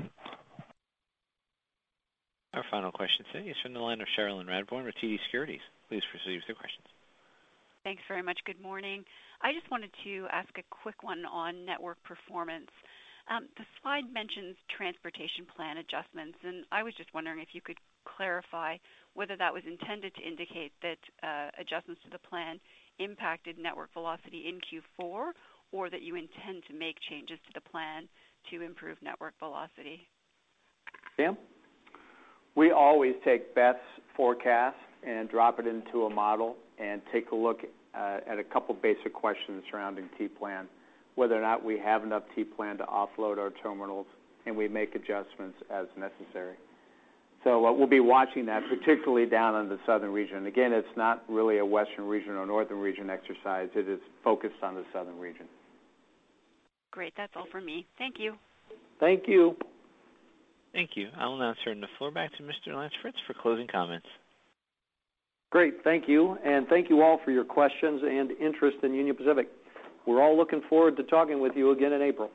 Our final question today is from the line of Cherilyn Radbourne with T D Securities. Please proceed with your questions. Thanks very much. Good morning. I just wanted to ask a quick one on network performance. Um, the slide mentions transportation plan adjustments, and I was just wondering if you could clarify whether that was intended to indicate that uh, adjustments to the plan impacted network velocity in Q four, or that you intend to make changes to the plan to improve network velocity. Sam? We always take Beth's forecast and drop it into a model and take a look uh, at a couple basic questions surrounding T-plan, whether or not we have enough T-plan to offload our terminals, and we make adjustments as necessary. So uh, we'll be watching that, particularly down in the southern region. Again, it's not really a western region or northern region exercise. It is focused on the southern region. Great. That's all for me. Thank you. Thank you. Thank you. I will now turn the floor back to Mister Lance Fritz for closing comments. Great. Thank you. And thank you all for your questions and interest in Union Pacific. We're all looking forward to talking with you again in April.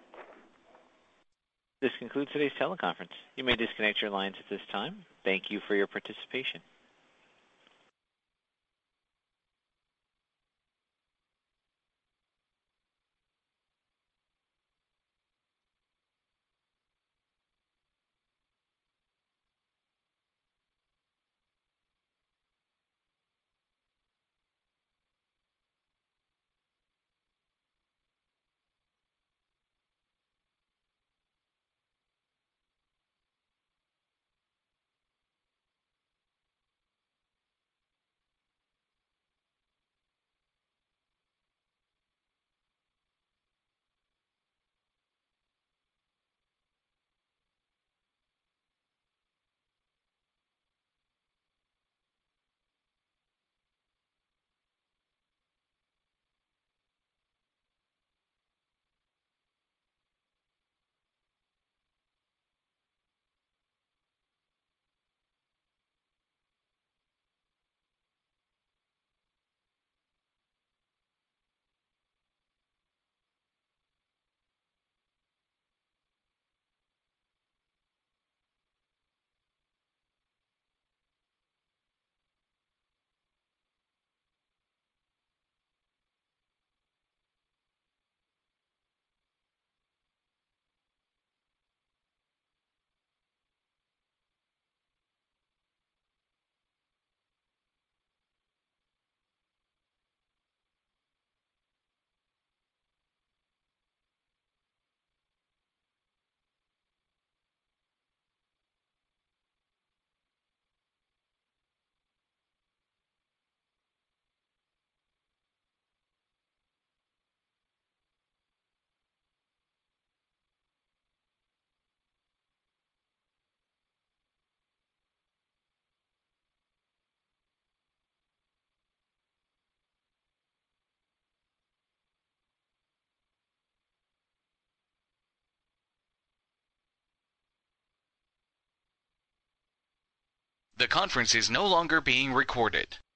This concludes today's teleconference. You may disconnect your lines at this time. Thank you for your participation. The conference is no longer being recorded.